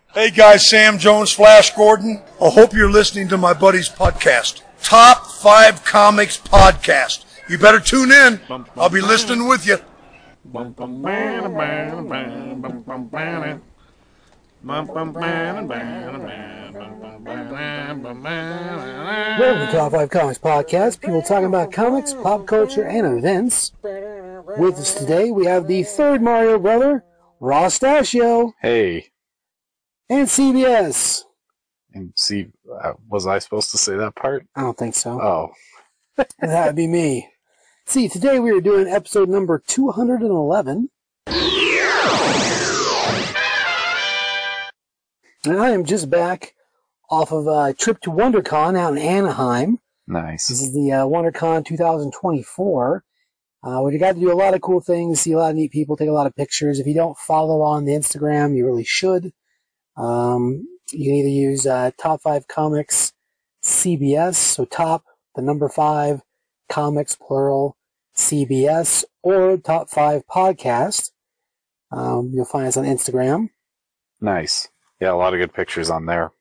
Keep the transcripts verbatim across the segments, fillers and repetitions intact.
Hey guys, Sam Jones, Flash Gordon. I hope you're listening to my buddy's podcast, Top five Comics Podcast. You better tune in. I'll be listening with you. Welcome to Top five Comics Podcast. People talking about comics, pop culture, and events. With us today, we have the third Mario brother, Ross Stachio. Hey. And C B S. And see, uh, was I supposed to say that part? I don't think so. Oh. And that would be me. See, today we are doing episode number two hundred eleven. And I am just back off of a trip to WonderCon out in Anaheim. Nice. This is the uh, WonderCon twenty twenty-four. Uh, we got to do a lot of cool things, see a lot of neat people, take a lot of pictures. If you don't follow on the Instagram, you really should. Um, you can either use uh, Top five Comics C B S, so Top, the number five, Comics, plural, C B S, or Top five Podcast. Um, you'll find us on Instagram. Nice. Yeah, a lot of good pictures on there.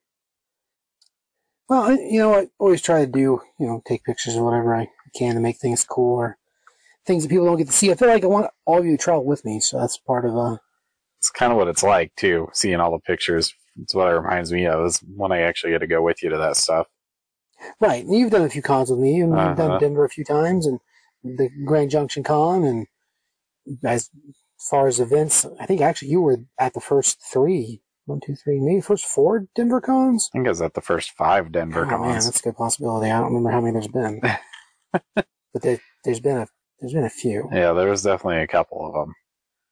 Well, you know, I always try to do, you know, take pictures or whatever I can to make things cool or things that people don't get to see. I feel like I want all of you to travel with me, so that's part of... Uh, it's kind of what it's like, too, seeing all the pictures. It's what it reminds me of, is when I actually get to go with you to that stuff. Right. And you've done a few cons with me, and uh-huh. You've done Denver a few times, and the Grand Junction Con, and as far as events, I think actually you were at the first three, one, two, three, maybe first four Denver cons? I think I was at the first five Denver oh, cons. Man, that's a good possibility. I don't remember how many there's been. But there, there's been a there's been a few. Yeah, there was definitely a couple of them.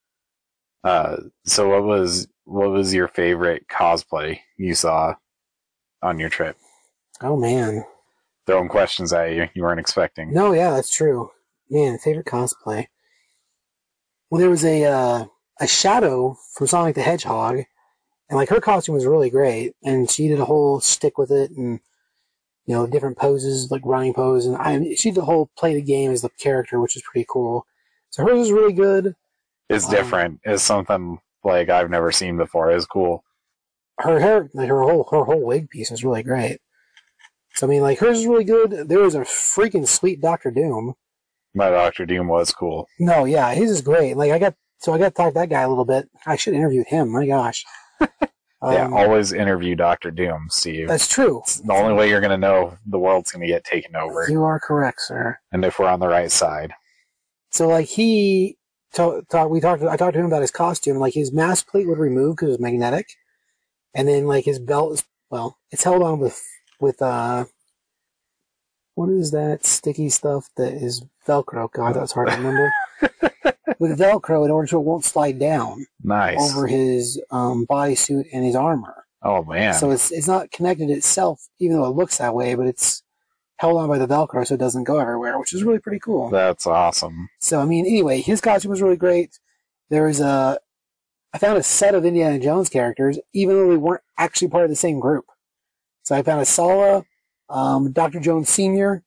Uh, so what was what was your favorite cosplay you saw on your trip? Oh man, throwing questions at you you weren't expecting. No, yeah, that's true. Man, favorite cosplay. Well, there was a uh, a Shadow from Sonic the Hedgehog, and like her costume was really great, and she did a whole stick with it, and you know different poses like running pose, and I she did the whole play the game as the character, which is pretty cool. So hers was really good. It's different. Um, it's something like I've never seen before. It's cool. Her hair, like her whole her whole wig piece was really great. So I mean, like hers is really good. There was a freaking sweet Doctor Doom. My Doctor Doom was cool. No, yeah, his is great. Like I got, so I got to talk to that guy a little bit. I should interview him. My gosh. um, yeah, always interview Doctor Doom, Steve. That's true. It's the only way you're going to know the world's going to get taken over. You are correct, sir. And if we're on the right side. So like he. So, talk, we talked. I talked to him about his costume. Like his mask plate would remove because it was magnetic, and then like his belt is well, it's held on with with uh, what is that sticky stuff that is Velcro? God, that's hard to remember. With Velcro, in order so it won't slide down. Nice. Over his um, bodysuit and his armor. Oh man! So it's it's not connected itself, even though it looks that way, but it's held on by the Velcro so it doesn't go everywhere, which is really pretty cool. That's awesome. So, I mean, anyway, his costume was really great. There was a... I found a set of Indiana Jones characters, even though they weren't actually part of the same group. So I found a Sala, um, Doctor Jones Senior,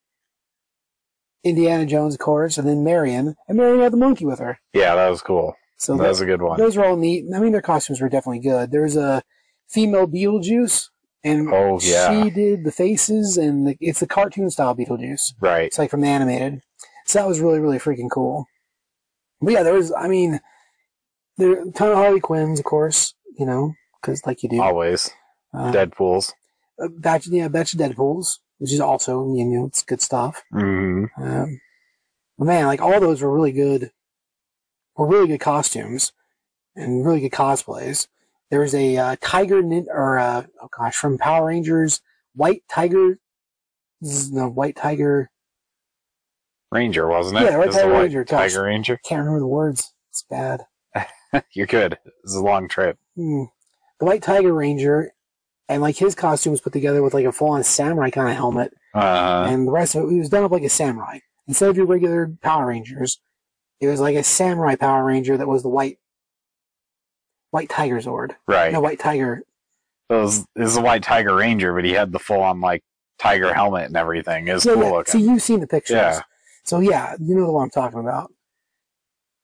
Indiana Jones, of course, and then Marion. And Marion had the monkey with her. Yeah, that was cool. So that, that was a good one. Those were all neat. I mean, their costumes were definitely good. There was a female Beetlejuice. And oh, yeah. she did the faces, and the, it's the cartoon-style Beetlejuice. Right. It's like from the animated. So that was really, really freaking cool. But yeah, there was, I mean, there a ton of Harley Quinns, of course, you know, because like you do. Always. Uh, Deadpools. A batch, yeah, a batch of Deadpools, which is also, you know, it's good stuff. Mm-hmm. Um, but man, like all those were really good, were really good costumes and really good cosplays. There was a uh, tiger, nin- or uh, oh gosh, from Power Rangers, White Tiger, no, White Tiger Ranger, wasn't it? Yeah, White Tiger Ranger. Gosh, Tiger Ranger. Can't remember the words. It's bad. You're good. It's a long trip. Hmm. The White Tiger Ranger, and like his costume was put together with like a full-on samurai kind of helmet, uh, and the rest of it, it was done up like a samurai. Instead of your regular Power Rangers, it was like a samurai Power Ranger that was the white. White Tiger Zord. Right. No, White Tiger. It was, it was a White Tiger Ranger, but he had the full-on, like, tiger helmet and everything. It was yeah, cool yeah. looking. So you've seen the pictures. Yeah. So, yeah, you know the one I'm talking about.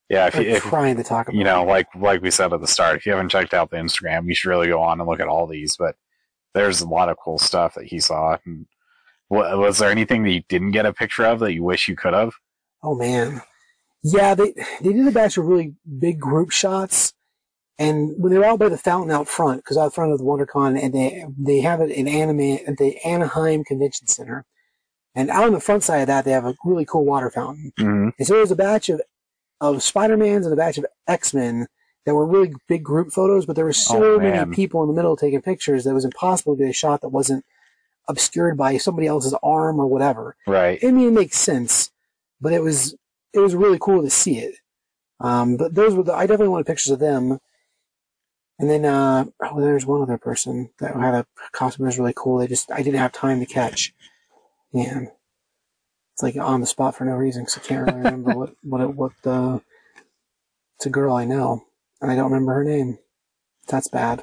Yeah, if I'm you, if, trying to talk about you know, it. like like we said at the start, if you haven't checked out the Instagram, you should really go on and look at all these. But there's a lot of cool stuff that he saw. And wa- was there anything that you didn't get a picture of that you wish you could have? Oh man, yeah, they they did a batch of really big group shots, and when they were out by the fountain out front, because out front of the WonderCon, and they they have it in anime at the Anaheim Convention Center, and out on the front side of that they have a really cool water fountain. Mm-hmm. And so there was a batch of of Spider-Mans and a batch of X-Men that were really big group photos, but there were so Oh, many man. people in the middle taking pictures that it was impossible to get a shot that wasn't obscured by somebody else's arm or whatever. Right. I mean, it makes sense, but it was it was really cool to see it. Um, but those were the, I definitely wanted pictures of them. And then uh, oh, there's one other person that had a costume that was really cool. They just I didn't have time to catch. Man, it's like on the spot for no reason because I can't really remember what what it, what uh, it's a girl I know and I don't remember her name. That's bad.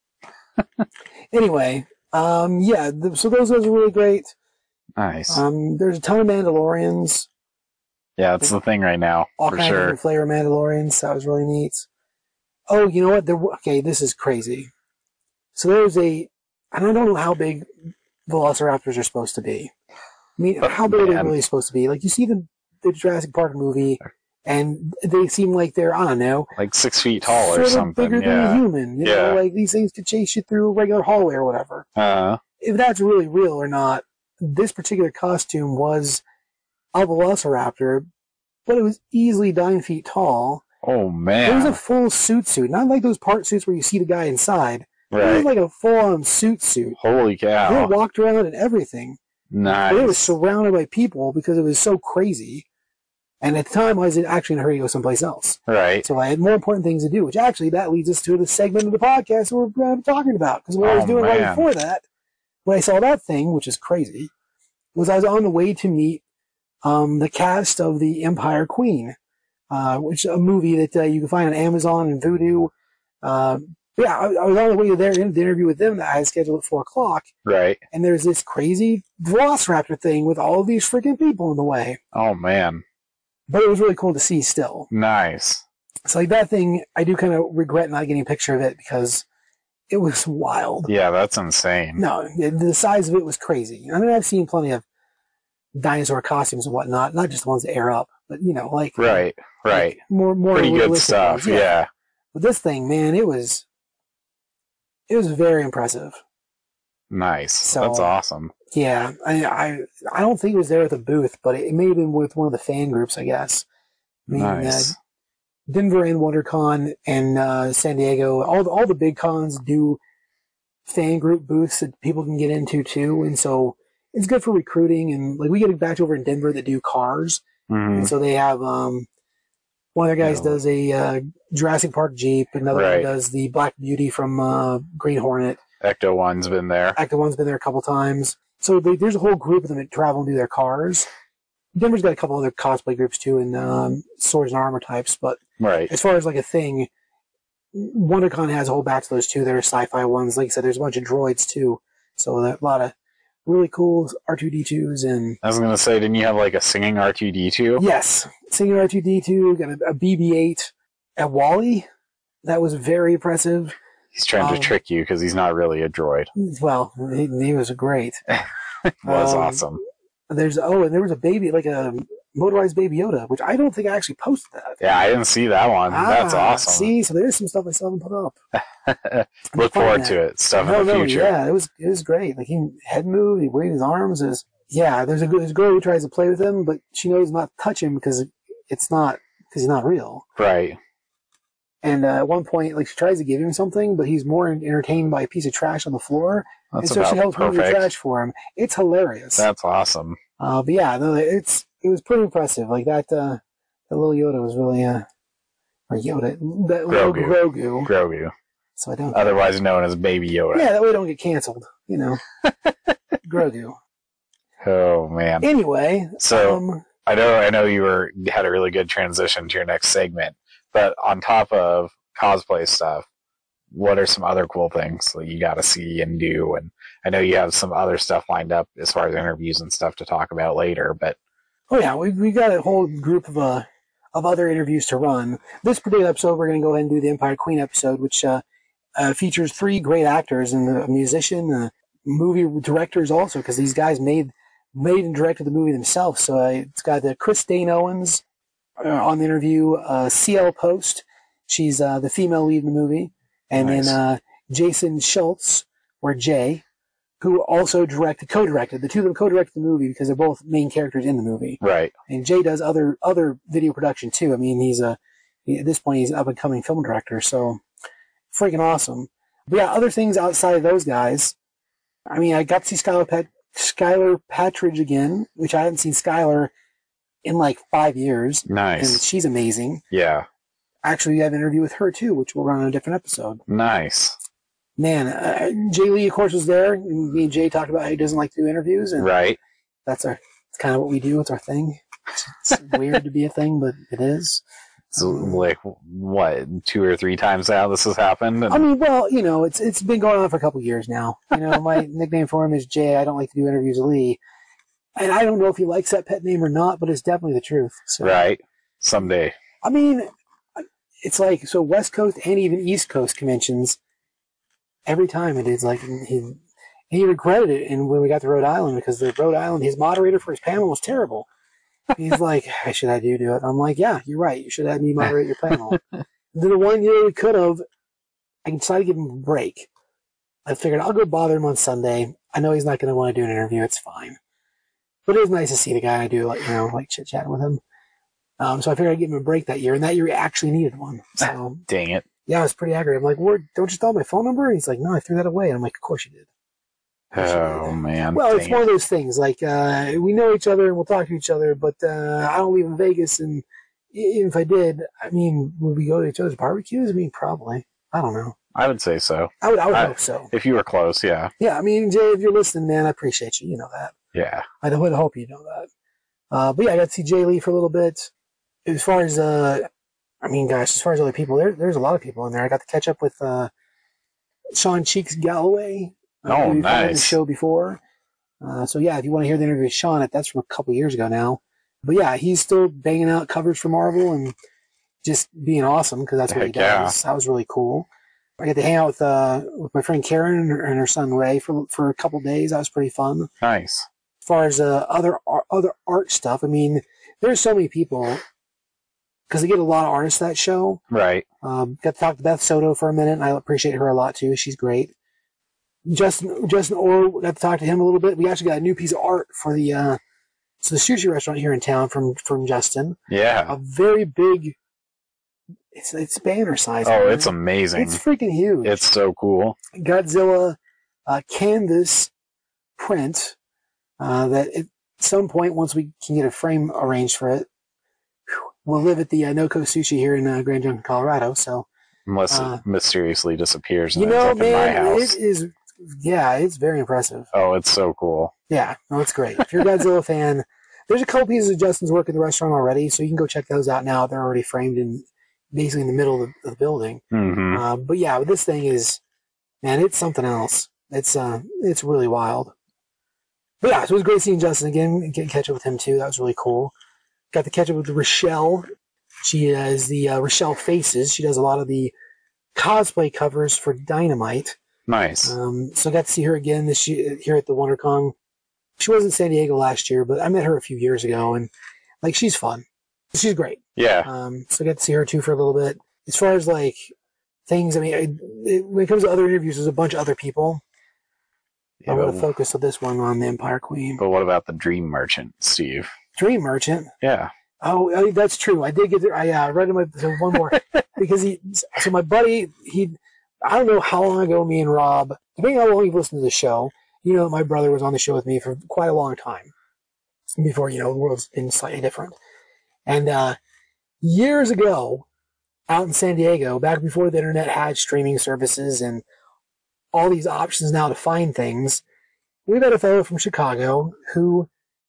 Anyway, um, yeah. The, so those those are really great. Nice. Um, there's a ton of Mandalorians. Yeah, that's the thing right now, All for kinds of sure. different flavor Mandalorians. That was really neat. Oh, you know what? There, okay, this is crazy. So there's a, and I don't know how big Velociraptors are supposed to be. I mean, Oh, how big are they man. really supposed to be? Like, you see the, the Jurassic Park movie, and they seem like they're, I don't know, Like six feet tall sort or of something. bigger than a Yeah. human. You Yeah. know, like these things could chase you through a regular hallway or whatever. Uh, If that's really real or not, this particular costume was a Velociraptor, but it was easily nine feet tall. oh, It was a man. full suit suit, not like those part suits where you see the guy inside. It was Right. like a full-on suit suit. Holy They cow. walked around and everything. But it was Nice. surrounded by people because it was so crazy. And at the time, I was actually in a hurry to go someplace else. Right. So I had more important things to do, which actually that leads us to the segment of the podcast we're going to be talking about. Because what I was Oh, doing right man. before that, when I saw that thing, which is crazy, was I was on the way to meet um, the cast of The Empire Queen, uh, which is a movie that uh, you can find on Amazon and Vudu. Uh, yeah, I, I was on the way to there in the interview with them that I had scheduled at four o'clock. Right. And there's this crazy Velociraptor thing with all of these freaking people in the way. Oh, man. But it was really cool to see still. Nice. So like that thing, I do kind of regret not getting a picture of it because it was wild. Yeah, that's insane. No, the size of it was crazy. I mean, I've seen plenty of dinosaur costumes and whatnot, not just the ones that air up, but you know, like Right. Right. like more more Pretty good realistic stuff. ones. Yeah. But this thing, man, it was it was very impressive. Nice. So- That's awesome. Yeah, I, I I don't think it was there at the booth, but it may have been with one of the fan groups, I guess. I mean, Nice. uh, Denver and WonderCon and uh, San Diego, all the, all the big cons do fan group booths that people can get into too, and so it's good for recruiting. And like we get a batch over in Denver that do cars, Mhm. and so they have um, one of their guys Yeah. does a uh, Jurassic Park Jeep, another one Right. does the Black Beauty from uh, Green Hornet. Ecto One's been there. Active One's been there a couple times. So they, there's a whole group of them that travel and do their cars. Denver's got a couple other cosplay groups too, and um, swords and armor types. But Right. as far as like a thing, WonderCon has a whole batch of those too. There are sci-fi ones. Like I said, there's a bunch of droids too. So there are a lot of really cool R two D twos and I was going to say, didn't you have like a singing R two D two? yes, singing R two D two, got a, a B B eight, a Wally. That was very impressive. He's trying Um, to trick you because he's not really a droid. Well, he, he was great. Was um, awesome. There's oh, and there was a baby, like a motorized Baby Yoda, which I don't think I actually posted that. Yeah, I didn't see that one. That's Ah, awesome. See, so there's some stuff I still haven't put up. Look forward to it. Stuff No, in the no, future. yeah, it was it was great. Like he head moved, he waved his arms. Is yeah, there's a there's a girl who tries to play with him, but she knows not to touch him because it's not because he's not real. Right. And uh, at one point, like she tries to give him something, but he's more entertained by a piece of trash on the floor, That's and so about she helps move the perfect. trash for him. It's hilarious. That's awesome. Uh, but yeah, no, it's it was pretty impressive. Like that, uh, that little Yoda was really uh, or Yoda, that little Grogu. Grogu. Grogu. So I don't. Otherwise known as Baby Yoda. Yeah, that way I don't get canceled. You know, Grogu. Oh, man. Anyway, So, um, I know I know you were had a really good transition to your next segment, but on top of cosplay stuff, what are some other cool things that you got to see and do? And I know you have some other stuff lined up as far as interviews and stuff to talk about later, but oh yeah, we we got a whole group of uh of other interviews to run. This particular episode, we're going to go ahead and do the Empire Queen episode, which uh, uh, features three great actors and a musician, uh, movie directors also, because these guys made made and directed the movie themselves. So uh, it's got uh, Chris Dane Owens uh, on the interview, uh, C L Post, she's uh, the female lead in the movie, and nice. then uh, Jason Schultz, or Jay, who also directed, co-directed. The two of them co-directed the movie because they're both main characters in the movie. Right. And Jay does other other video production too. I mean, he's a at this point he's an up-and-coming film director, so freaking awesome. But yeah, other things outside of those guys. I mean, I got to see Skylar, Pat- Skylar Patridge again, which I hadn't seen Skylar in like five years. Nice. And she's amazing. Yeah. Actually, we have an interview with her too, which we'll run on a different episode. Nice. Man, uh, Jay Lee, of course, was there. Me and Jay talked about how he doesn't like to do interviews. And right. That's our, it's kind of what we do. It's our thing. It's weird to be a thing, but it is. So, like, what, two or three times now this has happened? And... I mean, well, you know, it's it's been going on for a couple of years now. You know, my nickname for him is Jay. I don't like to do interviews with Lee. And I don't know if he likes that pet name or not, but it's definitely the truth. So, right. Someday. I mean, it's like, so West Coast and even East Coast conventions, every time it is like, he, he regretted it and when we got to Rhode Island, because the Rhode Island, his moderator for his panel was terrible. He's like, I should have you do it. I'm like, yeah, you're right. You should have me moderate your panel. The one year we could have, I decided to give him a break. I figured I'll go bother him on Sunday. I know he's not going to want to do an interview. It's fine. But it was nice to see the guy. I do like, you know, like chit chatting with him. Um, so I figured I'd give him a break that year, and that year he actually needed one. So dang it. Yeah, I was pretty aggravated. I'm like, Ward, don't you still have my phone number? And he's like, no, I threw that away. And I'm like, of course you did. Oh, man. Well, Dang it's one it. of those things. Like, uh, we know each other and we'll talk to each other, but uh, I don't live in Vegas. And even if I did, I mean, would we go to each other's barbecues? I mean, probably. I don't know. I would say so. I would, I would I, hope so. If you were close, yeah. Yeah, I mean, Jay, if you're listening, man, I appreciate you. You know that. Yeah. I would hope you know that. Uh, but yeah, I got to see Jay Lee for a little bit. As far as, uh, I mean, gosh, as far as other people, there, there's a lot of people in there. I got to catch up with uh, Sean Cheeks Galloway. Uh, Oh, who we've had on the nice. show before. Uh, so yeah, if you want to hear the interview with Sean, that's from a couple years ago now. But yeah, he's still banging out covers for Marvel and just being awesome because that's what he Heck yeah. does. That was really cool. I got to hang out with uh, with my friend Karen and her, and her son Ray for for a couple days. That was pretty fun. Nice. As far as uh, other ar- other art stuff, I mean, there's so many people because they get a lot of artists at that show. Right. Um, got to talk to Beth Soto for a minute, and I appreciate her a lot too. She's great. Justin Justin Orr, got to talk to him a little bit. We actually got a new piece of art for the uh, so the sushi restaurant here in town from from Justin. Yeah. A very big. It's it's banner size. Oh, man. it's amazing. It's freaking huge. It's so cool. Godzilla uh, canvas print uh, that at some point, once we can get a frame arranged for it, we'll live at the uh, Noko Sushi here in uh, Grand Junction, Colorado. So Unless uh, it mysteriously disappears and you ends know, up in my man, house. it is. Yeah, it's very impressive. Oh, it's so cool. Yeah, no, it's great. If you're a Godzilla fan, there's a couple pieces of Justin's work in the restaurant already, so you can go check those out now. They're already framed in basically in the middle of the, of the building. Mm-hmm. Uh, but yeah, this thing is, man, it's something else. It's uh, it's really wild. But yeah, so it was great seeing Justin again and get catch up with him too. That was really cool. Got to catch up with Rochelle. She is the uh, Rochelle Faces. She does a lot of the cosplay covers for Dynamite. Nice. Um, so I got to see her again this year, here at the WonderCon. She was in San Diego last year, but I met her a few years ago, and like she's fun. She's great. Yeah. Um, so I got to see her too for a little bit. As far as like things, I mean, I, it, when it comes to other interviews, there's a bunch of other people. Yeah, I'm going to but, focus on this one on the Empire Queen. but what about the Dream Merchant, Steve? Dream Merchant. Yeah. Oh, oh, that's true. I did get there. I uh, read him so one more because he. So my buddy, he. I don't know how long ago me and Rob, depending on how long you've listened to the show, you know, my brother was on the show with me for quite a long time before, you know, the world's been slightly different. And uh, years ago, out in San Diego, back before the internet had streaming services and all these options now to find things, we met a fellow from Chicago who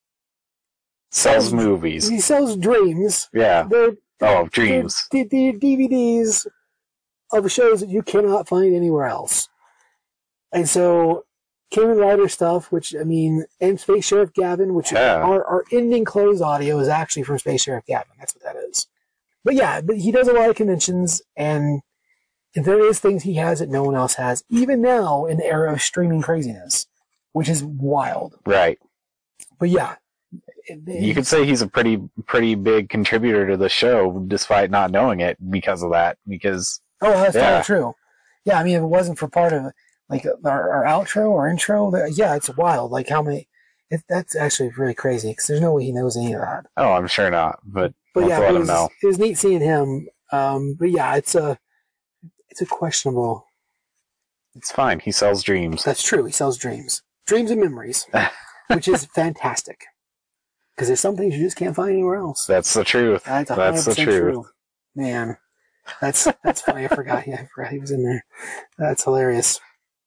Sells movies. He sells dreams. Yeah. They're, Oh, dreams. They're, they're D V Ds of shows that you cannot find anywhere else. And so, Kamen Rider stuff, which, I mean, and Space Sheriff Gavin, which Yeah. our, our ending close audio is actually from Space Sheriff Gavin. That's what that is. but yeah, but he does a lot of conventions, and there is things he has that no one else has, even now in the era of streaming craziness, which is wild. Right. But yeah. You could say he's a pretty pretty big contributor to the show, despite not knowing it because of that. Because oh, that's yeah. totally true. Yeah, I mean, if it wasn't for part of like our, our outro or intro, yeah, it's wild. Like how many? It, that's actually really crazy because there's no way he knows any of that. Oh, I'm sure not. But but let's yeah, let it him was, know. It was neat seeing him. Um, but yeah, it's a it's a questionable. It's fine. He sells dreams. That's true. He sells dreams, dreams and memories, which is fantastic. Because there's some things you just can't find anywhere else. That's the truth. That's, that's the truth. True. Man, that's that's funny. I forgot. Yeah, I forgot he was in there. That's hilarious.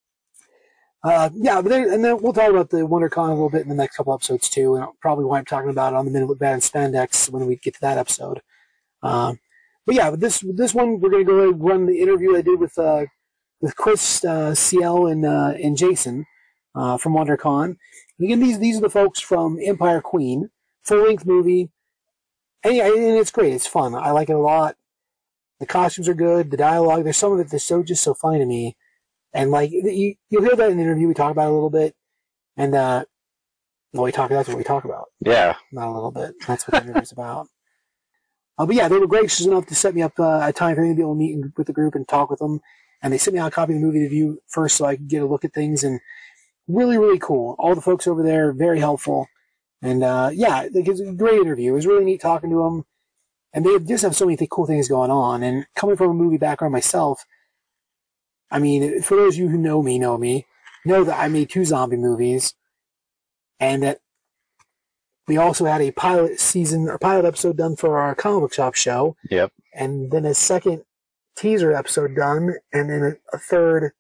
Uh, yeah, but there, and then we'll talk about the WonderCon a little bit in the next couple episodes too, and I'll probably wind up talking about it on the Minute Look Bad and Spandex when we get to that episode. Um, but yeah, but this this one we're going to go ahead and run the interview I did with uh, with Chris uh, C L and uh, and Jason uh, from WonderCon. And again, these these are the folks from Empire Queen. Full-length movie, and, yeah, and it's great. It's fun. I like it a lot. The costumes are good. The dialogue, there's some of it that's so just so funny to me. And like you, you'll hear that in the interview. We talk about it a little bit, and uh, well, we talk. That's what we talk about. Yeah, not a little bit. That's what the interview's about. Uh, but yeah, they were gracious enough to set me up uh, a time for me to be able to meet with the group and talk with them. And they sent me out a copy of the movie to view first, so I could get a look at things. And really, really cool. All the folks over there, very helpful. And, uh, yeah, it was a great interview. It was really neat talking to them. And they just have so many th- cool things going on. And coming from a movie background myself, I mean, for those of you who know me, know me, know that I made two zombie movies. And that we also had a pilot season, or pilot episode done for our comic book shop show. Yep. And then a second teaser episode done. And then a, a third,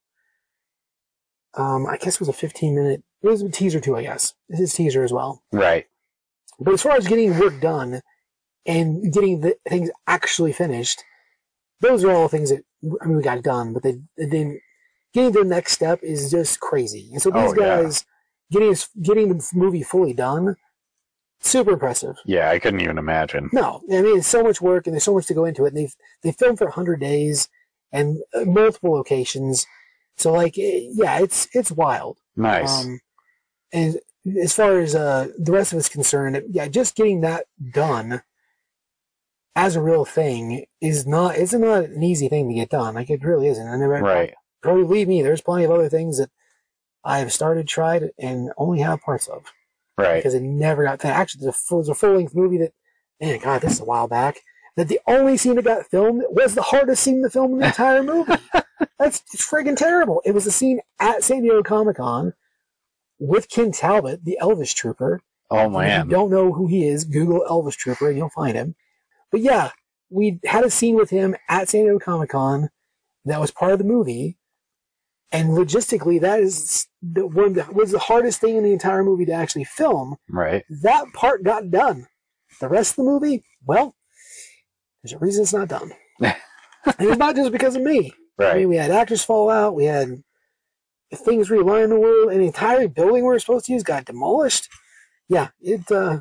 um, I guess it was a fifteen minute. It was a teaser too, I guess. This is teaser as well. Right. But as far as getting work done and getting the things actually finished, those are all things that, I mean, we got done, but they, they didn't, getting to the next step is just crazy. And so these oh, guys, yeah. getting getting the movie fully done, super impressive. Yeah, I couldn't even imagine. No, I mean, it's so much work and there's so much to go into it. And they've, they filmed for one hundred days and uh, multiple locations. So, like, yeah, it's, it's wild. Nice. Um, And as far as uh, the rest of it's concerned, yeah, just getting that done as a real thing is not it's not an easy thing to get done. Like it really isn't. And right. Probably believe me, there's plenty of other things that I have started, tried, and only have parts of. Right. Because it never got finished. Actually, there's a full, there's a full length movie that, man, God, this is a while back. That the only scene that got filmed was the hardest scene to film in the entire movie. That's friggin' terrible. It was the scene at San Diego Comic Con with Ken Talbot, the Elvis Trooper. Oh, man. If you don't know who he is, Google Elvis Trooper and you'll find him. But yeah, we had a scene with him at San Diego Comic Con that was part of the movie. And logistically, that is the one that was the hardest thing in the entire movie to actually film. Right. That part got done. The rest of the movie, well, there's a reason it's not done. And it's not just because of me. Right. I mean, we had actors fall out. We had things realign in the world, and the entire building we were supposed to use got demolished. Yeah, it, uh,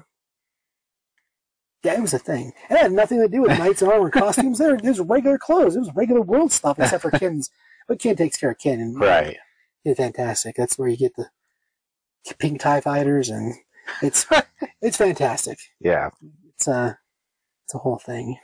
yeah, it was a thing. It had nothing to do with Knights in Armor costumes. There, it was regular clothes. It was regular world stuff, except for Ken's. But Ken takes care of Ken, and right, it's fantastic. That's where you get the pink TIE fighters, and it's it's fantastic. Yeah, it's a it's a whole thing.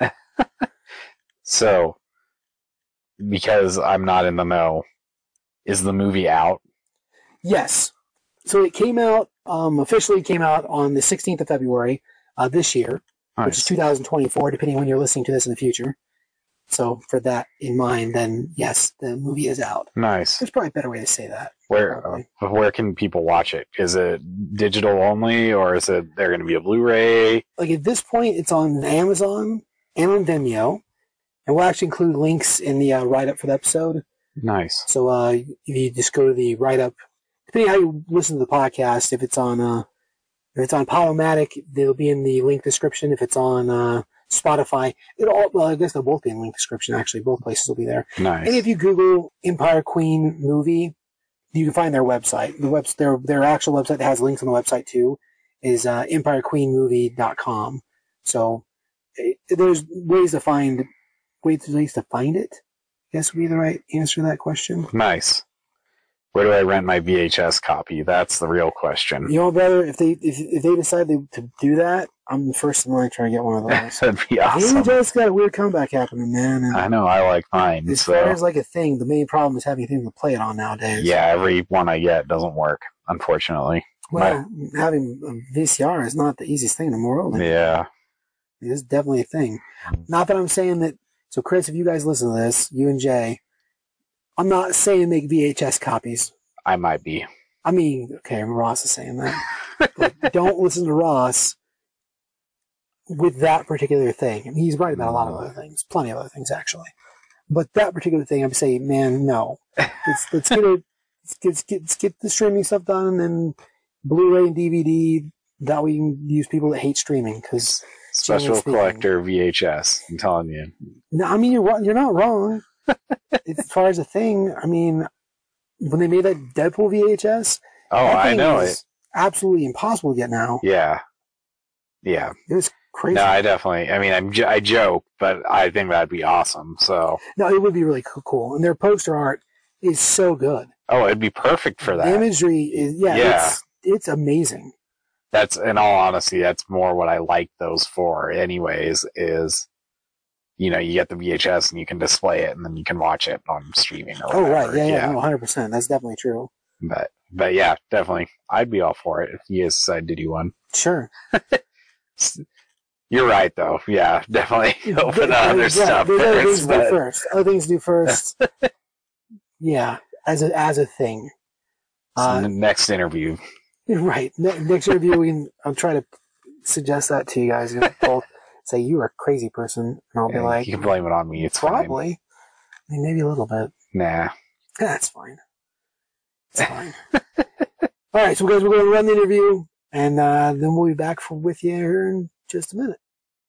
So, because I'm not in the know, is the movie out? Yes. So it came out, um, officially came out on the sixteenth of February uh, this year, nice. Which is two thousand twenty-four, depending when you're listening to this in the future. So for that in mind, then yes, the movie is out. Nice. There's probably a better way to say that. Where uh, where can people watch it? Is it digital only, or is it there going to be a Blu-ray? Like at this point, it's on Amazon and on Vimeo, and we'll actually include links in the uh, write-up for the episode. Nice. So uh, if you just go to the write-up, depending on how you listen to the podcast, if it's on uh, if it's on Podomatic, they'll be in the link description. If it's on uh, Spotify, it all well, I guess they'll both be in the link description. Actually, both places will be there. Nice. And if you Google Empire Queen movie, you can find their website. The web their their actual website that has links on the website too is uh, empire queen movie dot com. So it, there's ways to find ways, ways to find it. I guess would be the right answer to that question. Nice. Where do I rent my V H S copy? That's the real question. You know, brother, if they if, if they decide to, to do that, I'm the first in line trying to get one of those. That'd be awesome. V H S got a weird comeback happening, man. And I know, I like mine. as so. far as like a thing, the main problem is having things to play it on nowadays. Yeah, every one I get doesn't work, unfortunately. Well, My, having a V C R is not the easiest thing in the world. Yeah. It's definitely a thing. Not that I'm saying that. So, Chris, if you guys listen to this, you and Jay, I'm not saying make V H S copies. I might be. I mean, okay, Ross is saying that. But don't listen to Ross with that particular thing. I mean, he's right about a lot of other things. Plenty of other things, actually. But that particular thing, I'm saying, man, no. Let's, let's, get, it, let's, get, let's, get, let's get the streaming stuff done, and then Blu-ray and D V D. That way you can use people that hate streaming. Cause Special collector V H S, I'm telling you. No, I mean, you're, you're not wrong. As far as a thing, I mean... When they made that Deadpool V H S, oh, I know it. Absolutely impossible to get now. Yeah, yeah. It was crazy. No, I definitely. I mean, I'm I joke, but I think that'd be awesome. So no, it would be really cool, and their poster art is so good. Oh, it'd be perfect for that. The imagery is yeah, yeah. It's, it's amazing. That's in all honesty, that's more what I like those for. Anyways, is. You know, you get the V H S and you can display it, and then you can watch it on streaming or whatever. Oh, right. Yeah, yeah, yeah. No, one hundred percent. That's definitely true. But, but yeah, definitely. I'd be all for it if you guys decide to do one. Sure. You're right, though. Yeah, definitely open to other yeah, stuff there's other first. things But... to do first. Other things to do first. Yeah, as a, as a thing. So Uh, the next interview. Right. Ne- next interview, we can, I'll try to suggest that to you guys. Both say you are a crazy person, and I'll Yeah, be like, you can blame it on me. It's probably. fine. I mean, maybe a little bit. Nah. That's fine. It's fine. All right, so guys, we're going to run the interview, and uh, then we'll be back for, with you here in just a minute.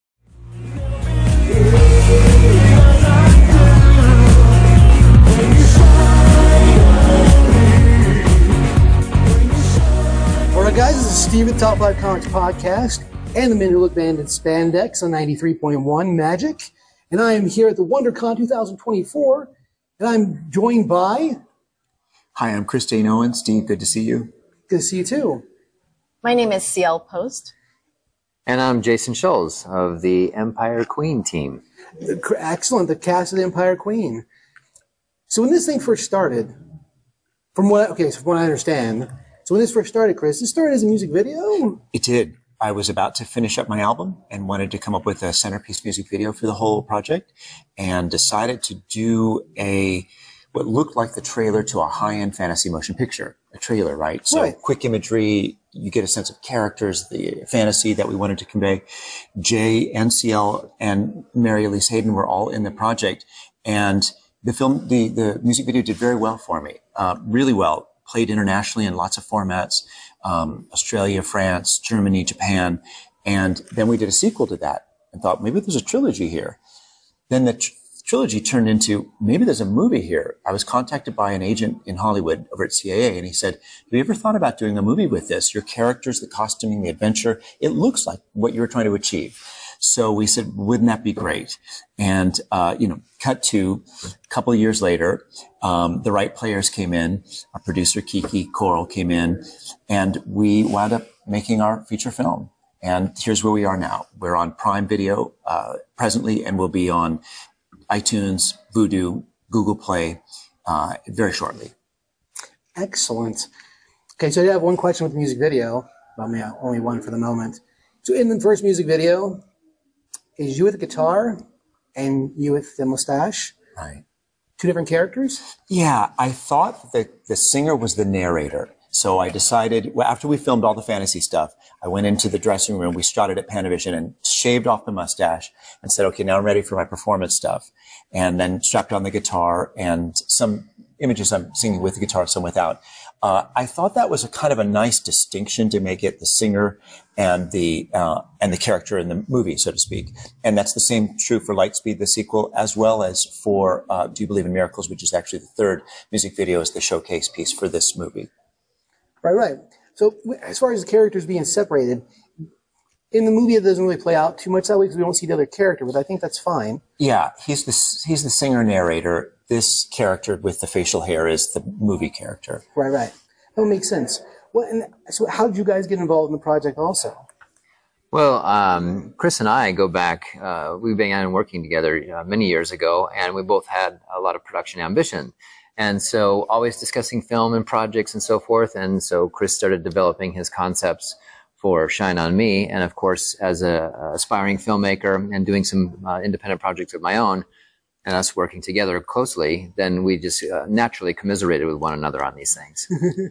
All right, guys, this is Steve at Top five Comics Podcast and the Men Who Look Band in Spandex on ninety-three point one Magic. And I am here at the WonderCon twenty twenty-four, and I'm joined by... Hi, I'm Christine Owens. Steve, good to see you. Good to see you, too. My name is C L Post. And I'm Jason Scholes of the Empire Queen team. Excellent, the cast of the Empire Queen. So when this thing first started, from what okay, so from what I understand, so when this first started, Chris, it started as a music video? It did. I was about to finish up my album and wanted to come up with a centerpiece music video for the whole project, and decided to do a what looked like the trailer to a high-end fantasy motion picture. A trailer, right? So Right. Quick imagery, you get a sense of characters, the fantasy that we wanted to convey. Jay, N C L, and Mary Elise Hayden were all in the project, and the film, the, the music video did very well for me, uh, really well. Played internationally in lots of formats, um, Australia, France, Germany, Japan. And then we did a sequel to that and thought maybe there's a trilogy here. Then the tr- trilogy turned into maybe there's a movie here. I was contacted by an agent in Hollywood over at C A A, and he said, have you ever thought about doing a movie with this? Your characters, the costuming, the adventure, it looks like what you were trying to achieve. So we said, wouldn't that be great? And, uh, you know, cut to a couple of years later, um, the right players came in. Our producer, Kiki Coral, came in, and we wound up making our feature film. And here's where we are now. We're on Prime Video, uh, presently, and we'll be on iTunes, Vudu, Google Play, uh, very shortly. Excellent. Okay, so I have one question with the music video. Well, yeah, only one for the moment. So in the first music video, is you with the guitar and you with the mustache? Right. Two different characters? Yeah, I thought that the singer was the narrator. So I decided, well, after we filmed all the fantasy stuff, I went into the dressing room, we shot it at Panavision, and shaved off the mustache and said, okay, now I'm ready for my performance stuff. And then strapped on the guitar and some images I'm singing with the guitar, some without. Uh, I thought that was a kind of a nice distinction to make it the singer and the, uh, and the character in the movie, so to speak. And that's the same true for Lightspeed, the sequel, as well as for, uh, Do You Believe in Miracles, which is actually the third music video as the showcase piece for this movie. Right, right. So as far as the characters being separated, in the movie, it doesn't really play out too much that way because we don't see the other character, but I think that's fine. Yeah, he's the he's the singer narrator. This character with the facial hair is the movie character. Right, right. That would make sense. Well, and so how did you guys get involved in the project also? Well, um, Chris and I go back, uh, we began working together uh, many years ago, and we both had a lot of production ambition. And so always discussing film and projects and so forth. And so Chris started developing his concepts for Shine On Me. And of course, as a, a aspiring filmmaker and doing some uh, independent projects of my own, and us working together closely, then we just uh, naturally commiserated with one another on these things.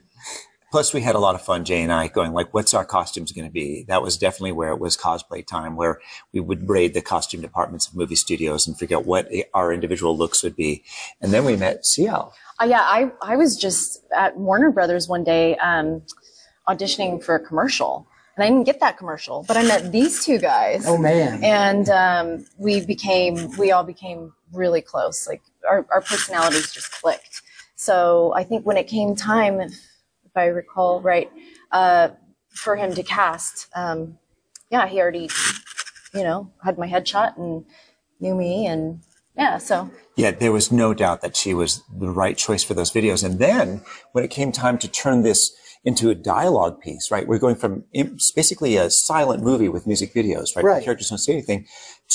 Plus, we had a lot of fun, Jay and I, going like, what's our costumes going to be? That was definitely where it was cosplay time, where we would raid the costume departments of movie studios and figure out what our individual looks would be. And then we met C L. Uh, yeah, I, I was just at Warner Brothers one day um, auditioning for a commercial. And I didn't get that commercial, but I met these two guys. Oh, man. And um, we became, we all became really close. Like, our, our personalities just clicked. So I think when it came time, if, if I recall right, uh, for him to cast, um, yeah, he already, you know, had my headshot and knew me. And yeah, so. Yeah, there was no doubt that she was the right choice for those videos. And then when it came time to turn this into a dialogue piece, right? We're going from basically a silent movie with music videos, right? Right. The characters don't say anything,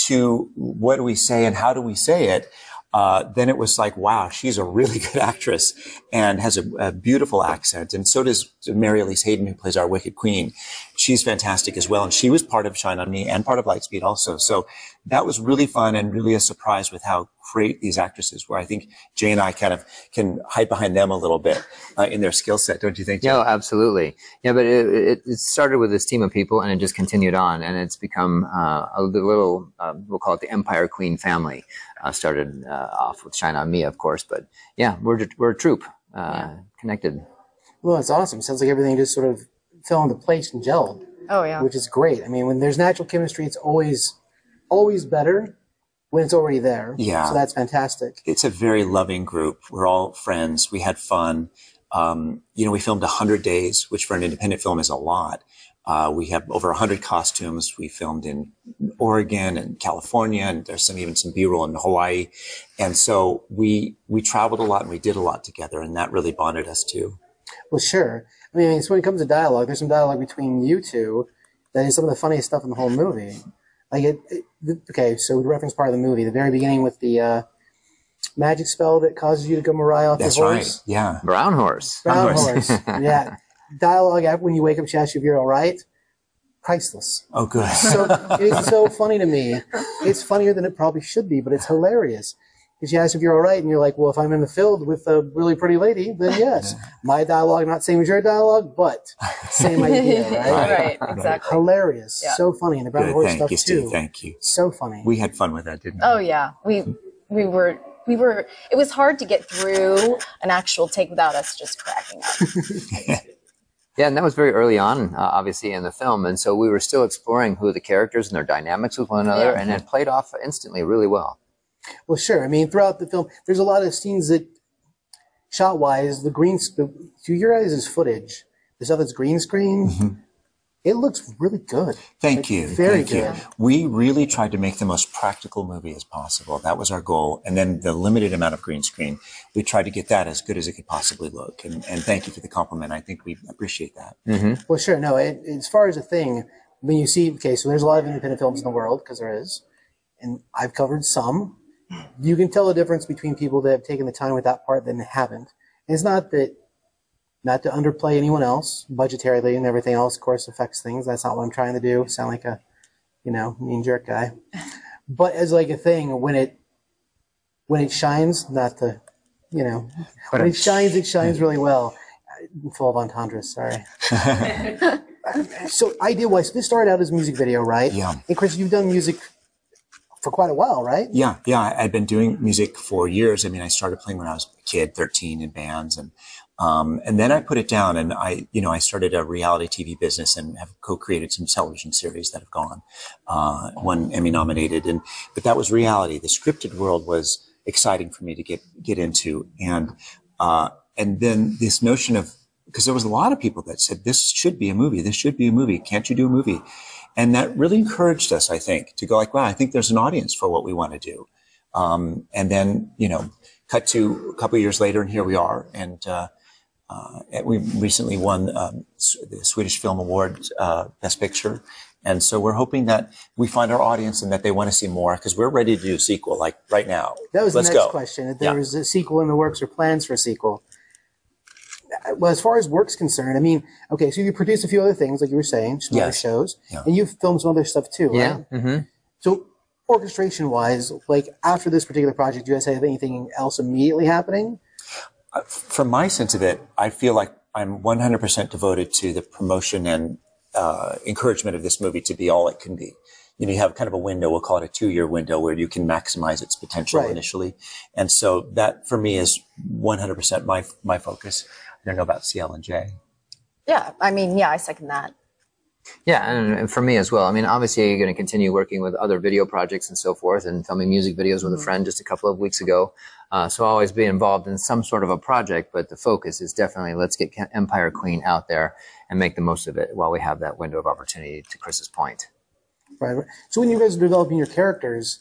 to what do we say and how do we say it? Uh, then it was like, wow, she's a really good actress and has a, a beautiful accent. And so does Mary Elise Hayden, who plays our Wicked Queen. She's fantastic as well. And she was part of Shine On Me and part of Lightspeed also. So that was really fun and really a surprise with how great these actresses were. I think Jay and I kind of can hide behind them a little bit uh, in their skill set, don't you think, Jay? Yeah, absolutely. Yeah, but it, it, it started with this team of people, and it just continued on, and it's become uh, a little, uh, we'll call it the Empire Queen family. Uh, started uh, off with Shine On Me, of course, but yeah, we're we're a troop, uh, yeah. connected. Well, it's awesome. Sounds like everything just sort of fell into place and gelled. Oh, yeah. Which is great. I mean, when there's natural chemistry, it's always, always better when it's already there. Yeah. So that's fantastic. It's a very loving group. We're all friends. We had fun. Um, you know, we filmed one hundred days, which for an independent film is a lot. Uh, we have over one hundred costumes. We filmed in Oregon and California, and there's some even some B-roll in Hawaii. And so we we traveled a lot and we did a lot together, and that really bonded us too. Well, sure. I mean, so when it comes to dialogue, there's some dialogue between you two that is some of the funniest stuff in the whole movie. Like, it, it, okay, so the reference part of the movie, the very beginning with the uh, magic spell that causes you to go Mariah off That's the horse. Right. Yeah. Brown horse. Brown Brown horse. horse. Yeah. Dialogue when you wake up, she asks you if you're all right. Priceless. Oh, good. So it's so funny to me. It's funnier than it probably should be, but it's hilarious. Because she asks if you're all right, and you're like, well, if I'm in the field with a really pretty lady, then yes. My dialogue, not same as your dialogue, but same idea, right? Right, exactly. Hilarious. Yeah. So funny. And the Brown Good. horse Thank stuff you, too. Steve. Thank you. So funny. We had fun with that, didn't we? Oh, yeah. We, we were, we were, it was hard to get through an actual take without us just cracking up. Yeah, and that was very early on, uh, obviously, in the film. And so we were still exploring who the characters and their dynamics with one another, Yeah. and it played off instantly really well. Well, sure. I mean, throughout the film, there's a lot of scenes that, shot-wise, the green, the, to your guys' footage, the stuff that's green screen, mm-hmm. It looks really good. Thank like, you. Very Thank good. You. We really tried to make the most practical movie as possible. That was our goal. And then the limited amount of green screen, we tried to get that as good as it could possibly look. And, and thank you for the compliment. I think we appreciate that. Mm-hmm. Well, sure. No, it, as far as a thing, when you see, okay, so there's a lot of independent films in the world, because there is, and I've covered some. You can tell the difference between people that have taken the time with that part and haven't. And it's not that, not to underplay anyone else, budgetarily and everything else, of course, affects things. That's not what I'm trying to do. Sound like a, you know, mean jerk guy. But as like a thing, when it, when it shines, not the, you know, when it shines, it shines really well. I'm full of entendres, sorry. So idea-wise, this started out as a music video, right? Yeah. And Chris, you've done music for quite a while, right? Yeah, yeah. I've been doing music for years. I mean, I started playing when I was a kid, thirteen, in bands, and um, and then I put it down, and I, you know, I started a reality T V business and have co-created some television series that have gone, uh, one Emmy nominated, and but that was reality. The scripted world was exciting for me to get get into, and uh, and then this notion of because there was a lot of people that said, this should be a movie. This should be a movie. Can't you do a movie? And that really encouraged us, I think, to go like, wow, I think there's an audience for what we want to do. Um, and then, you know, cut to a couple of years later, and here we are. And uh, uh, we recently won um, the Swedish Film Award, uh, Best Picture. And so we're hoping that we find our audience and that they want to see more, because we're ready to do a sequel, like right now. That was Let's the next go. question. If there Yeah. was a sequel in the works or plans for a sequel. Well, as far as work's concerned, I mean, okay, so you produced a few other things, like you were saying, some other Yes. shows, Yeah. and you've filmed some other stuff too, Yeah. right? Mm-hmm. So orchestration-wise, like after this particular project, do you guys have anything else immediately happening? Uh, From my sense of it, I feel like I'm one hundred percent devoted to the promotion and uh, encouragement of this movie to be all it can be. You know, you have kind of a window, we'll call it a two-year window, where you can maximize its potential Right. initially. And so that, for me, is one hundred percent my my focus. I don't know about C L and J. Yeah, I mean, yeah, I second that. Yeah, and, and for me as well. I mean, obviously, you're going to continue working with other video projects and so forth, and filming music videos with a friend just a couple of weeks ago. Uh, so I'll always be involved in some sort of a project, but the focus is definitely let's get Empire Queen out there and make the most of it while we have that window of opportunity, to Chris's point. Right. right. So when you guys are developing your characters,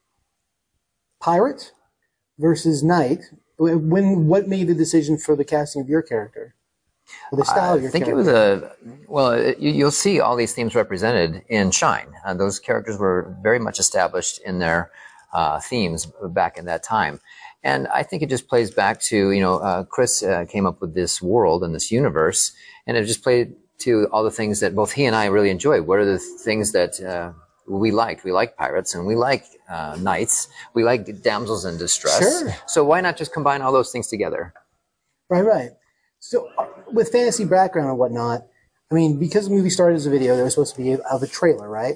pirate versus knight, when what made the decision for the casting of your character? Or the style of your I think character? it was a, well, it, you, you'll see all these themes represented in Shine. Uh, those characters were very much established in their uh, themes back in that time. And I think it just plays back to, you know, uh, Chris uh, came up with this world and this universe, and it just played to all the things that both he and I really enjoyed. What are the things that uh, we liked? We like pirates, and we like uh, knights. We like damsels in distress. Sure. So why not just combine all those things together? Right, right. So uh, with fantasy background and whatnot, I mean, because the movie started as a video, there was supposed to be of a trailer, right?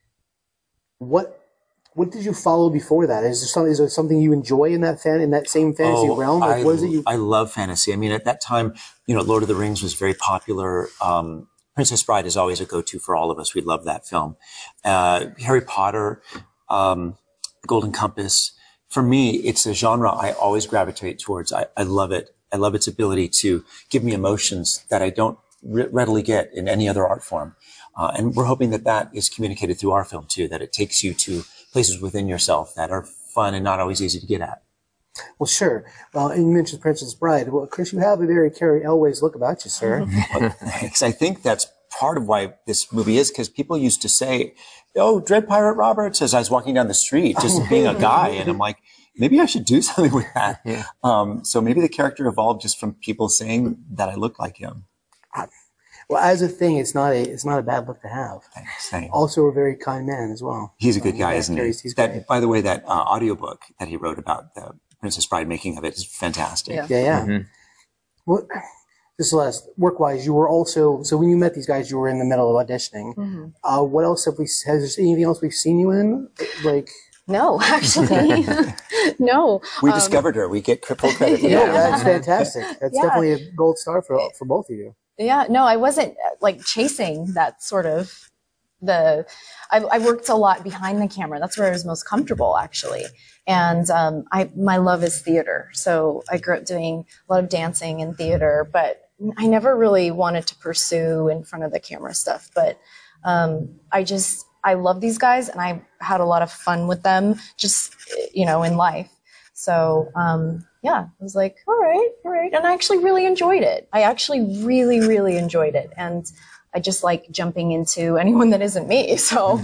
What what did you follow before that? Is there something, is there something you enjoy in that fan in that same fantasy realm? Like, I, what is it you? I love fantasy. I mean, at that time, you know, Lord of the Rings was very popular. Um, Princess Bride is always a go-to for all of us. We love that film. Uh, Harry Potter, um, The Golden Compass. For me, it's a genre I always gravitate towards. I, I love it. I love its ability to give me emotions that I don't re- readily get in any other art form. Uh, and we're hoping that that is communicated through our film too, that it takes you to places within yourself that are fun and not always easy to get at. Well, sure. Well, and you mentioned Princess Bride. Well, Chris, you have a very Carrie Elways look about you, sir. Because I think that's part of why this movie is, because people used to say, oh, Dread Pirate Roberts, as I was walking down the street, just being a guy. And I'm like, maybe I should do something with that. Yeah. Um, so maybe the character evolved just from people saying that I look like him. Well, as a thing, it's not a it's not a bad look to have. Thanks. Thanks. Also, a very kind man as well. He's a good Um, guy, yeah, isn't he? Carrie's- He's That, great. by the way, that uh, audiobook that he wrote about the Princess Bride making of it is fantastic. Yeah. Yeah, yeah. Mhm. Well, just last work-wise, you were also so when you met these guys, you were in the middle of auditioning. Mm-hmm. Uh, what else have we? Has there anything else we've seen you in? Like, No, actually, no. We Um, discovered her. We get full credit for Yeah. no, that. that's fantastic. That's Yeah. definitely a gold star for for both of you. Yeah, no, I wasn't uh, like chasing that sort of the. I, I worked a lot behind the camera. That's where I was most comfortable, actually. And um, I my love is theater, so I grew up doing a lot of dancing and theater, but I never really wanted to pursue in front of the camera stuff. But um, I just I love these guys, and I had a lot of fun with them, just you know, in life. So. Um, Yeah, I was like, all right, all right. And I actually really enjoyed it. I actually really, really enjoyed it. And I just like jumping into anyone that isn't me. So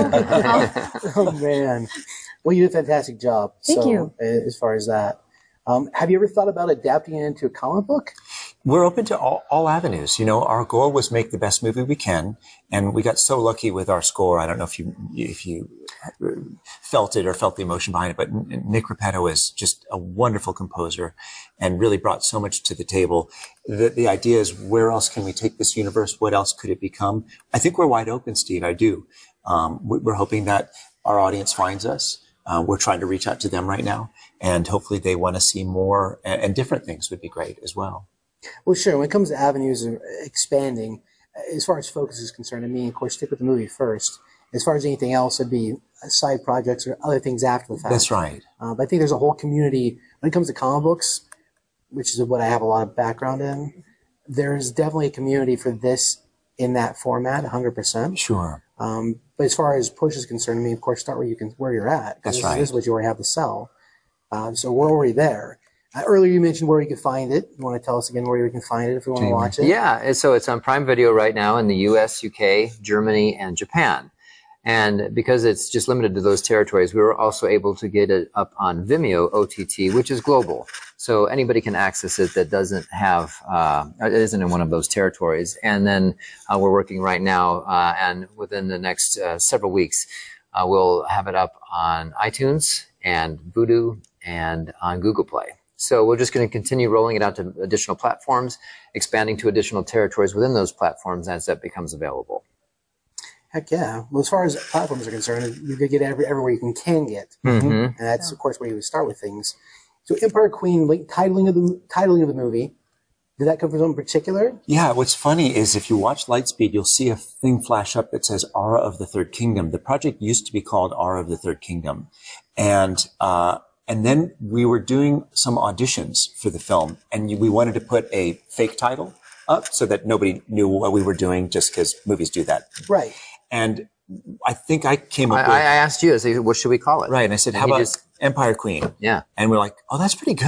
Oh man, well, you did a fantastic job. Thank so, you. uh, As far as that, um, have you ever thought about adapting it into a comic book? We're open to all, all avenues. You know, our goal was make the best movie we can, and we got so lucky with our score. I don't know if you if you felt it or felt the emotion behind it, but Nick Repetto is just a wonderful composer and really brought so much to the table. The, the idea is, where else can we take this universe? What else could it become? I think we're wide open, Steve. I do. Um, we're hoping that our audience finds us. Uh, we're trying to reach out to them right now, and hopefully they want to see more, and, and different things would be great as well. Well, sure. When it comes to avenues of expanding, as far as focus is concerned, I mean, of course, stick with the movie first. As far as anything else, it'd be side projects or other things after the fact. That's right. Uh, but I think there's a whole community when it comes to comic books, which is what I have a lot of background in. there's definitely a community for this in that format, one hundred percent. Sure. Um, but as far as push is concerned, I mean, of course, start where you can, where you're at. That's this, right. This is what you already have to sell. Um, so we're already there. Uh, earlier you mentioned where you could find it. You want to tell us again where you can find it if we want to watch it? Yeah, and so it's on Prime Video right now in the U S, U K, Germany, and Japan. And because it's just limited to those territories, we were also able to get it up on Vimeo O T T, which is global. So anybody can access it that doesn't have, uh, it isn't in one of those territories. And then uh, we're working right now, uh, and within the next uh, several weeks, uh, we'll have it up on iTunes and Vudu and on Google Play. So we're just going to continue rolling it out to additional platforms, expanding to additional territories within those platforms as that becomes available. Heck yeah. Well, as far as platforms are concerned, you could get every, everywhere you can, can get. Mm-hmm. And that's, of course, where you would start with things. So Empire Queen, like, titling of the titling of the movie, did that come from something particular? Yeah, what's funny is if you watch Lightspeed, you'll see a thing flash up that says Aura of the Third Kingdom. The project used to be called Aura of the Third Kingdom. And, uh, and then we were doing some auditions for the film, and we wanted to put a fake title up so that nobody knew what we were doing, just because movies do that. Right. And I think I came up I, with... I asked you, I said, what should we call it? Right, and I said, And how he about just- Empire Queen? Yeah. And we're like, oh, that's pretty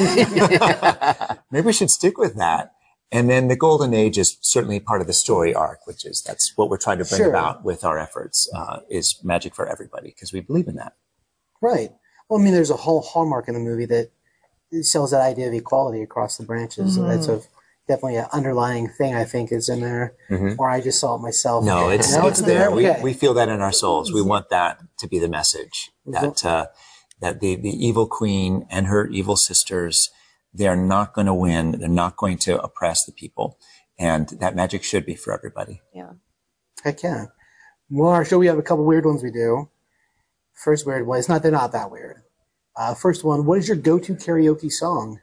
good. Maybe we should stick with that. And then the Golden Age is certainly part of the story arc, which is, that's what we're trying to bring Sure. about with our efforts, uh, is magic for everybody, because we believe in that. Right. Well, I mean, there's a whole hallmark in the movie that sells that idea of equality across the branches. Mm-hmm. So that's a definitely an underlying thing, I think, is in there. Mhm. Or I just saw it myself. No, it's, No, it's there. Okay. We, we feel that in our souls. We want that to be the message, that, uh, that the, the evil queen and her evil sisters, they're not going to win. They're not going to oppress the people. And that magic should be for everybody. Yeah. Heck yeah. Well, our show, we have a couple weird ones we do. First weird one, it's not, they're not that weird. Uh, first one, what is your go-to karaoke song?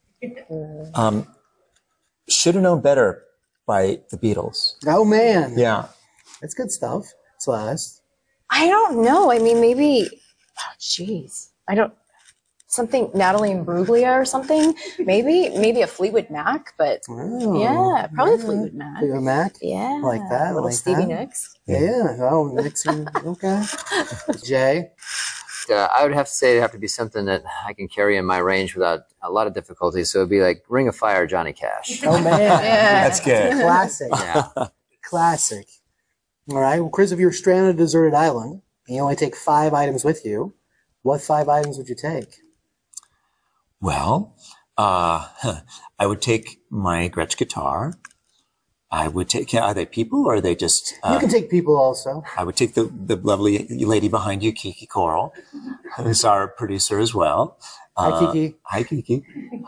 Um, Should Have Known Better by the Beatles. Oh, man. Yeah. That's good stuff. Celeste. I don't know. I mean, maybe, oh, jeez. I don't, something, Natalie Imbruglia or something. Maybe, maybe a Fleetwood Mac, but Oh, yeah, probably yeah. Fleetwood Mac. Fleetwood Mac? Yeah. I like that. I A little like Stevie that. Nicks. Yeah. Oh, Nixon. Okay. Jay. Uh, I would have to say it'd have to be something that I can carry in my range without a lot of difficulty. So it'd be like Ring of Fire, Johnny Cash. Oh, man. Yeah. That's good. Classic. Yeah. Classic. All right. Well, Chris, if you're stranded on a deserted island and you only take five items with you, what five items would you take? Well, uh, I would take my Gretsch guitar. I would take, are they people or are they just, uh, You can take people also. I would take the, the lovely lady behind you, Kiki Coral, who's our producer as well. Hi, Uh, Kiki. Hi, Kiki.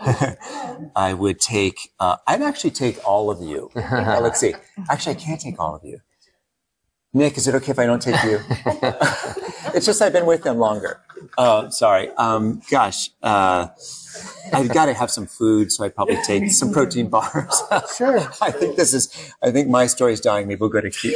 I would take, uh, I'd actually take all of you. Uh, let's see. Actually, I can't take all of you. Nick, is it okay if I don't take you? It's just I've been with them longer. Uh, sorry. Um, gosh, uh, I've got to have some food, so I'd probably take some protein bars. Sure. I think this is, I think my story's dying. Maybe we'll go to keep.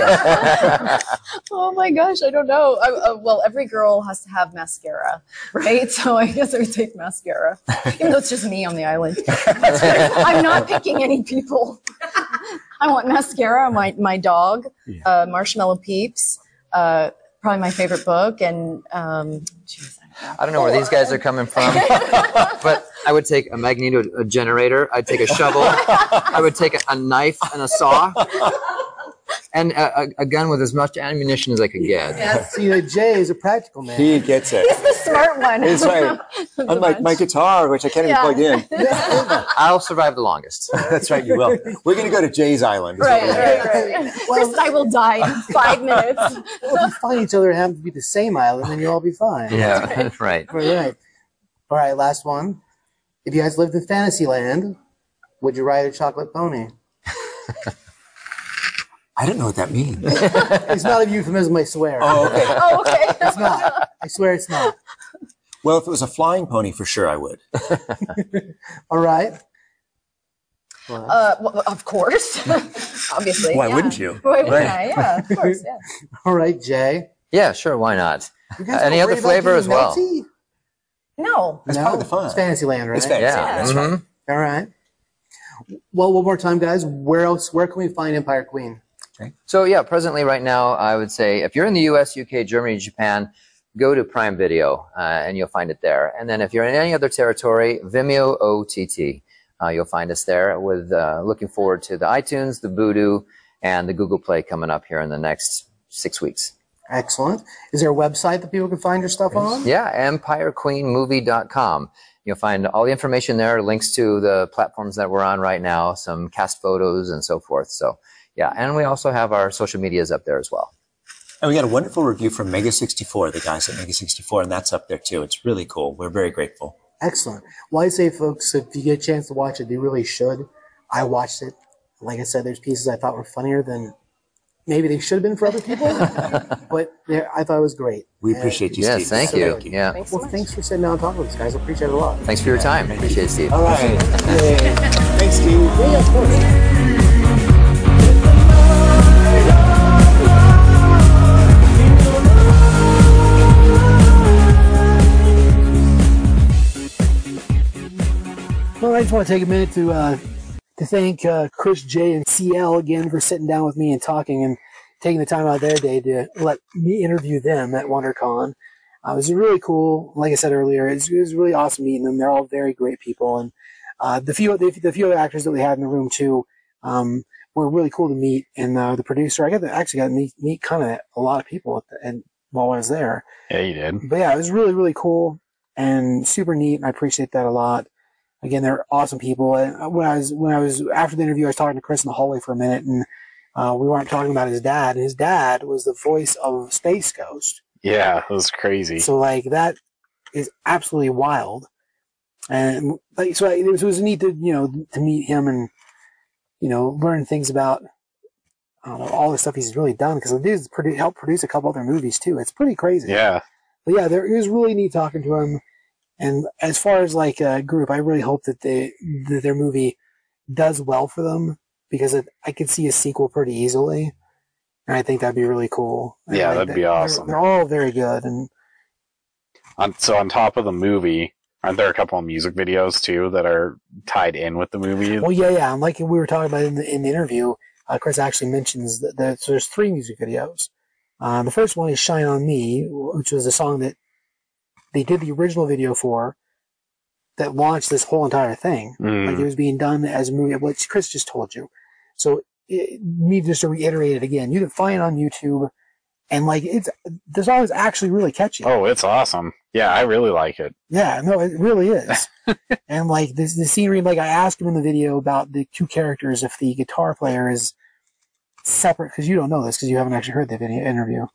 Oh my gosh, I don't know. I, uh, well, every girl has to have mascara, right? So I guess I would take mascara, even though it's just me on the island. I'm not picking any people. I want mascara, my my dog, Yeah. uh, Marshmallow Peeps, uh, probably my favorite book, and um, geez, I don't know where these guys are coming from, but I would take a magneto a generator. I'd take a shovel. I would take a, a knife and a saw, and a, a, a gun with as much ammunition as I could get. See, that Jay is a practical man. He gets it. He's the smart one. It's right. The Unlike my bunch. guitar, which I can't Yeah. even plug in. I'll survive the longest. That's right, you will. We're going to go to Jay's Island. is what Right, we're right, doing. right. First, I will die in five minutes. Well, if you find each other and happen to be the same island, then you'll all be fine. Yeah, right. All right. All right, last one. If you guys lived in Fantasyland, would you ride a chocolate pony? I don't know what that means. It's not a euphemism, I swear. Oh, okay. Oh, okay. It's not. I swear it's not. Well, if it was a flying pony, for sure I would. All right. Uh, well, of course, obviously. Why yeah. wouldn't you? Why wouldn't Right. I? Yeah, of course. Yeah. All right, Jay. Yeah, sure. Why not? You guys Any don't other worry about flavor getting as well? No. That's No? part of the fun. It's Fantasyland, right? It's fantasy. Yeah. That's right. Mhm. All right. Well, one more time, guys. Where else? Where can we find Empire Queen? Okay. So yeah, presently right now, I would say if you're in the U S, U K, Germany, Japan, go to Prime Video uh, and you'll find it there. And then if you're in any other territory, Vimeo O T T, uh, you'll find us there. With uh, looking forward to the iTunes, the Vudu, and the Google Play coming up here in the next six weeks. Excellent. Is there a website that people can find your stuff on? Yeah, empire queen movie dot com. You'll find all the information there, links to the platforms that we're on right now, some cast photos and so forth. So, yeah, and we also have our social medias up there as well. And we got a wonderful review from Mega sixty-four, the guys at Mega sixty-four, and that's up there too. It's really cool. We're very grateful. Excellent. Well, I say, folks, if you get a chance to watch it, you really should. I watched it. Like I said, there's pieces I thought were funnier than maybe they should have been for other people, but I thought it was great. We appreciate you, Yes, Steve. thank So you. thank you. Yeah. Thanks so Well, much. thanks for sitting down and talking with us, guys. I appreciate it a lot. Thanks for your time. Appreciate it, Steve. All right. Yay. Thanks, Steve. Yeah, of course. Well, I just want to take a minute to uh, to thank uh, Chris J and C L again for sitting down with me and talking and taking the time out of their day to let me interview them at WonderCon. Uh, it was really cool. Like I said earlier, it was, it was really awesome meeting them. They're all very great people, and uh, the few the, the few other actors that we had in the room too um, were really cool to meet. And uh, the producer, I got to, actually got to meet, meet kind of a lot of people at the, and while I was there. Yeah, you did. But yeah, it was really really cool and super neat, and I appreciate that a lot. Again, they're awesome people. And when I was when I was after the interview, I was talking to Chris in the hallway for a minute, and uh, we weren't talking about his dad. His dad was the voice of Space Ghost. Yeah, it was crazy. So like that is absolutely wild, and like so it was, it was neat to you know to meet him and you know learn things about I don't know all the stuff he's really done because the dude's produ- helped produce a couple other movies too. It's pretty crazy. Yeah. But yeah, there, it was really neat talking to him. And as far as like a group, I really hope that they that their movie does well for them because it, I could see a sequel pretty easily, and I think that'd be really cool. And Yeah, like, that'd be they're- awesome. They're all very good, and On, so on top of the movie, aren't there a couple of music videos too that are tied in with the movie? well, yeah, yeah. And like we were talking about in the, in the interview, uh, Chris actually mentions that there's, so there's three music videos. Uh, the first one is "Shine on Me," which was a song that they did the original video for, that launched this whole entire thing. Mm. Like it was being done as a movie, which Chris just told you. So it, me just to reiterate it again, you can find it on YouTube, and like it's the song is actually really catchy. Oh, it's awesome. Yeah, I really like it. Yeah, no, it really is. And like this, the scenery, like I asked him in the video about the two characters if the guitar player is separate, because you don't know this because you haven't actually heard the video interview.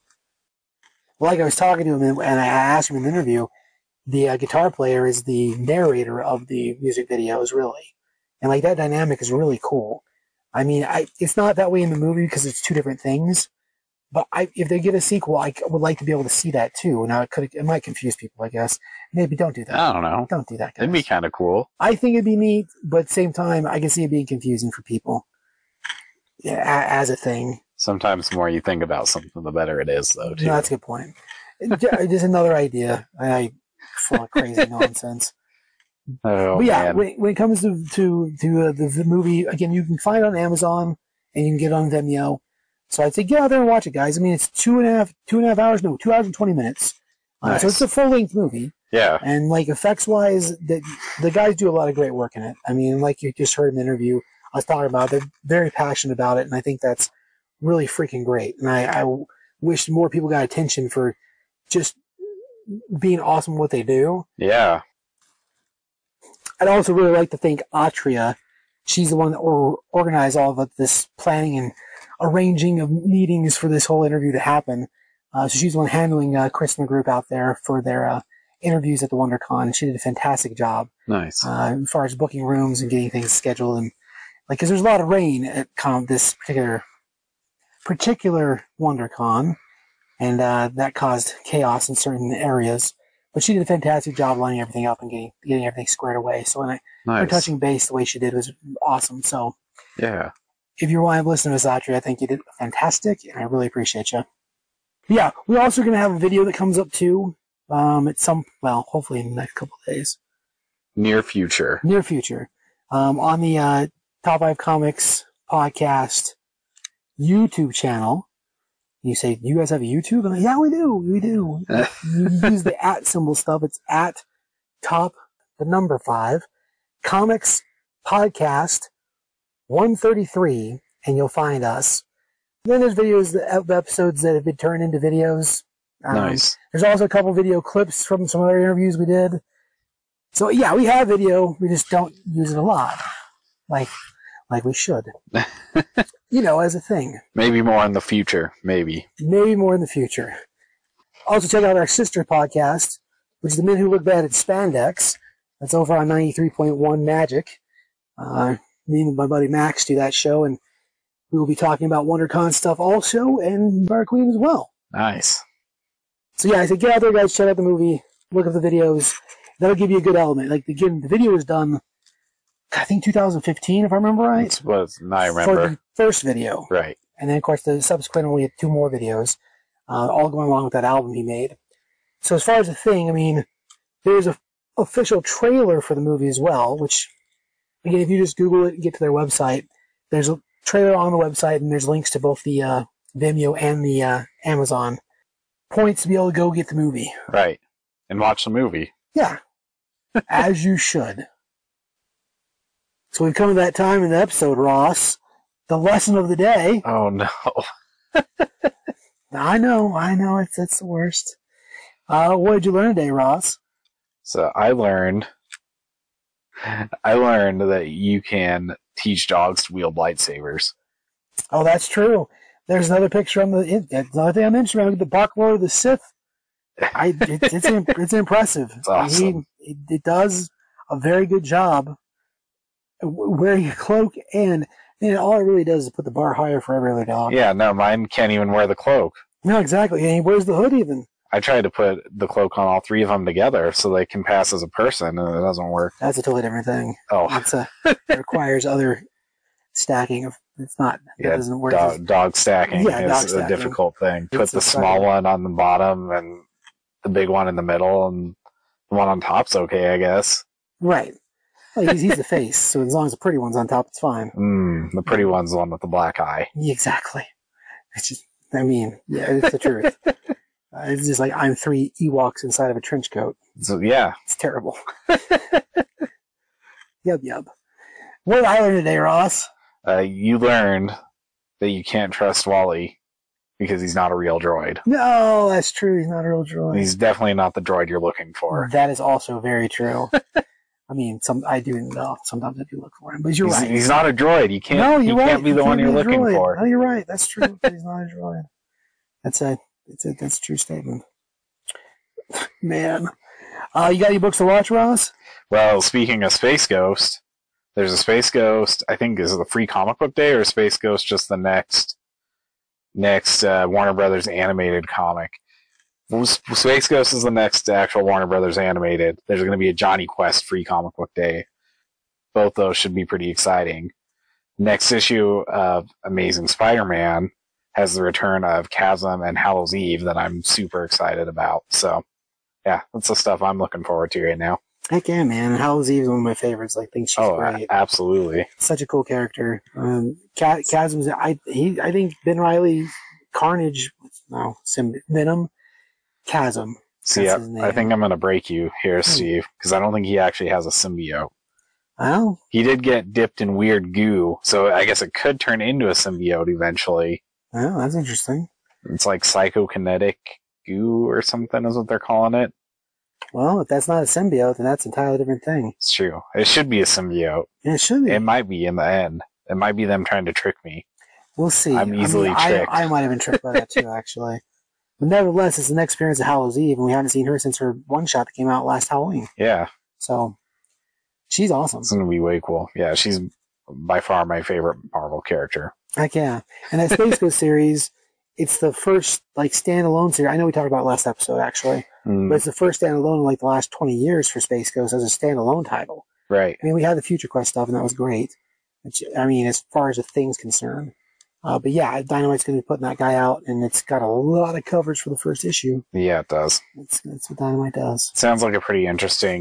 Well, like I was talking to him and, and I asked him in the interview, the uh, guitar player is the narrator of the music videos, really. And like that dynamic is really cool. I mean, I it's not that way in the movie because it's two different things. But I, if they get a sequel, I would like to be able to see that too. Now it could, it might confuse people, I guess. Maybe don't do that. I don't know. Don't do that, guys. It'd be kind of cool. I think it'd be neat, but at the same time, I can see it being confusing for people. Yeah, a- as a thing. Sometimes the more you think about something, the better it is, though, too. No, that's a good point. J- Just another idea. I full of crazy nonsense. Oh, But yeah, man. when, when it comes to to, to uh, the, the movie, again, you can find it on Amazon and you can get it on Vimeo. So I'd say get out there and watch it, guys. I mean, it's two and a half, two and a half hours, no, two hours and twenty minutes. Uh, Nice. So it's a full length movie. Yeah. And like effects wise, the the guys do a lot of great work in it. I mean, like you just heard in the interview, I was talking about, they're very passionate about it, and I think that's really freaking great. And I, I wish more people got attention for just being awesome at what they do. Yeah. I'd also really like to thank Atria. She's the one that or, organized all of this planning and arranging of meetings for this whole interview to happen. Uh, so she's the one handling uh, Chris and the group out there for their uh, interviews at the WonderCon, and she did a fantastic job Nice. uh, as far as booking rooms and getting things scheduled. And like, because there's a lot of rain at kind of this particular particular WonderCon, and uh, that caused chaos in certain areas. But she did a fantastic job lining everything up and getting getting everything squared away. So when I, her nice. touching base the way she did was awesome. So Yeah. if you're wanting to listen to Miss Atria, I think you did fantastic, and I really appreciate you. Yeah, we're also going to have a video that comes up too. Um, at some, well, hopefully in the next couple of days, Near future. near future, um, on the uh, Top five Comics podcast YouTube channel. You say, do you guys have a YouTube? I'm like, yeah, we do. We do. You use the at symbol stuff. It's at top, the number five, Comics Podcast one thirty-three, and you'll find us. Then there's videos, the episodes that have been turned into videos. Um, Nice. There's also a couple video clips from some other interviews we did. So yeah, we have video. We just don't use it a lot, like like we should. You know, as a thing. Maybe more in the future. Maybe. Maybe more in the future. Also check out our sister podcast, which is The Men Who Look Bad at Spandex. That's over on ninety-three point one Magic. Uh, me and my buddy Max do that show, and we will be talking about WonderCon stuff also, and Bar Queen as well. Nice. So yeah, I said get out there, guys, check out the movie, look at the videos. That'll give you a good element. Like, again, the video was done, I think, two thousand fifteen, if I remember right. That's what I For remember. the first video. Right. And then, of course, the subsequent, we had two more videos, uh, all going along with that album he made. So as far as the thing, I mean, there's a official trailer for the movie as well, which, again, if you just Google it and get to their website, there's a trailer on the website, and there's links to both the uh, Vimeo and the uh, Amazon points to be able to go get the movie. Right. And watch the movie. Yeah. As you should. So we've come to that time in the episode, Ross. The lesson of the day. Oh, no. I know, I know, it's it's the worst. Uh, what did you learn today, Ross? So I learned, I learned that you can teach dogs to wield lightsabers. Oh, that's true. There's another picture on the, it, it's another thing on Instagram. Look at the Dark Lord of the Sith. I, it, it's it's impressive. It's awesome. He, it, it does a very good job wearing a cloak, and man, all it really does is put the bar higher for every other dog. Yeah, no, mine can't even wear the cloak. No, exactly. And he wears the hood even. I tried to put the cloak on all three of them together so they can pass as a person, and it doesn't work. That's a totally different thing. Oh, It's a, it requires other stacking of. It's not. yeah, It doesn't work. dog, dog stacking Yeah, is dog a stacking. difficult thing. Put It's the a small second. one on the bottom and the big one in the middle, and the one on top's okay, I guess. Right. Well, he's, he's the face, so as long as the pretty one's on top, it's fine. Mm, the pretty one's the one with the black eye. Exactly. It's just, I mean, yeah, it's the truth. Uh, it's just like I'm three Ewoks inside of a trench coat. So yeah, It's terrible. Yub yub. What did I learn today, Ross? uh, you learned that you can't trust Wally because he's not a real droid. No, that's true. He's not a real droid. He's definitely not the droid you're looking for. That is also very true. I mean, some I do know. Sometimes I do look for him, but you're he's, right. he's not a droid. You can't. No, he you're right. can't be He the one can't you're be a looking droid. for. No, you're right. That's true. He's not a droid. That's a, it's a that's a true statement. Man, uh, you got any books to watch, Ross? Well, speaking of Space Ghost, there's a Space Ghost. I think is it the free comic book day or Space Ghost just the next next uh, Warner Brothers animated comic. Space Ghost is the next actual Warner Brothers animated. There's going to be a Johnny Quest free comic book day. Both those should be pretty exciting. Next issue of Amazing Spider-Man has the return of Chasm and Hallows' Eve that I'm super excited about. So, yeah, that's the stuff I'm looking forward to right now. Heck yeah, man. Hallows' Eve is one of my favorites. I think she's Oh, great. a- absolutely. Such a cool character. Um, Ca- Chasm's. I he. I think Ben Reilly, Carnage. No, Sim, Venom, Chasm. See, That's I, his I name. think I'm going to break you here, Steve, because I don't think he actually has a symbiote. Well, He did get dipped in weird goo, so I guess it could turn into a symbiote eventually. well, that's interesting. It's like psychokinetic goo or something is what they're calling it. Well, if that's not a symbiote, then that's an entirely different thing. It's true. It should be a symbiote. And it should be. It might be in the end. It might be them trying to trick me. We'll see. I'm easily I mean, tricked. I, I might have been tricked by that too, actually. But nevertheless, it's the next appearance of Hallows' Eve, and we haven't seen her since her one shot that came out last Halloween. Yeah, So she's awesome. it's going to be way cool. Yeah, she's by far my favorite Marvel character. Heck yeah. And that Space Ghost series, it's the first like standalone series. I know we talked about it last episode actually, Mm, but it's the first standalone in like the last twenty years for Space Ghost as a standalone title. right. I mean, we had the Future Quest stuff, and that was great. Which, I mean, as far as the thing's concerned. Uh, but yeah, Dynamite's going to be putting that guy out, and it's got a lot of coverage for the first issue. Yeah, it does. That's, that's what Dynamite does. Sounds like a pretty interesting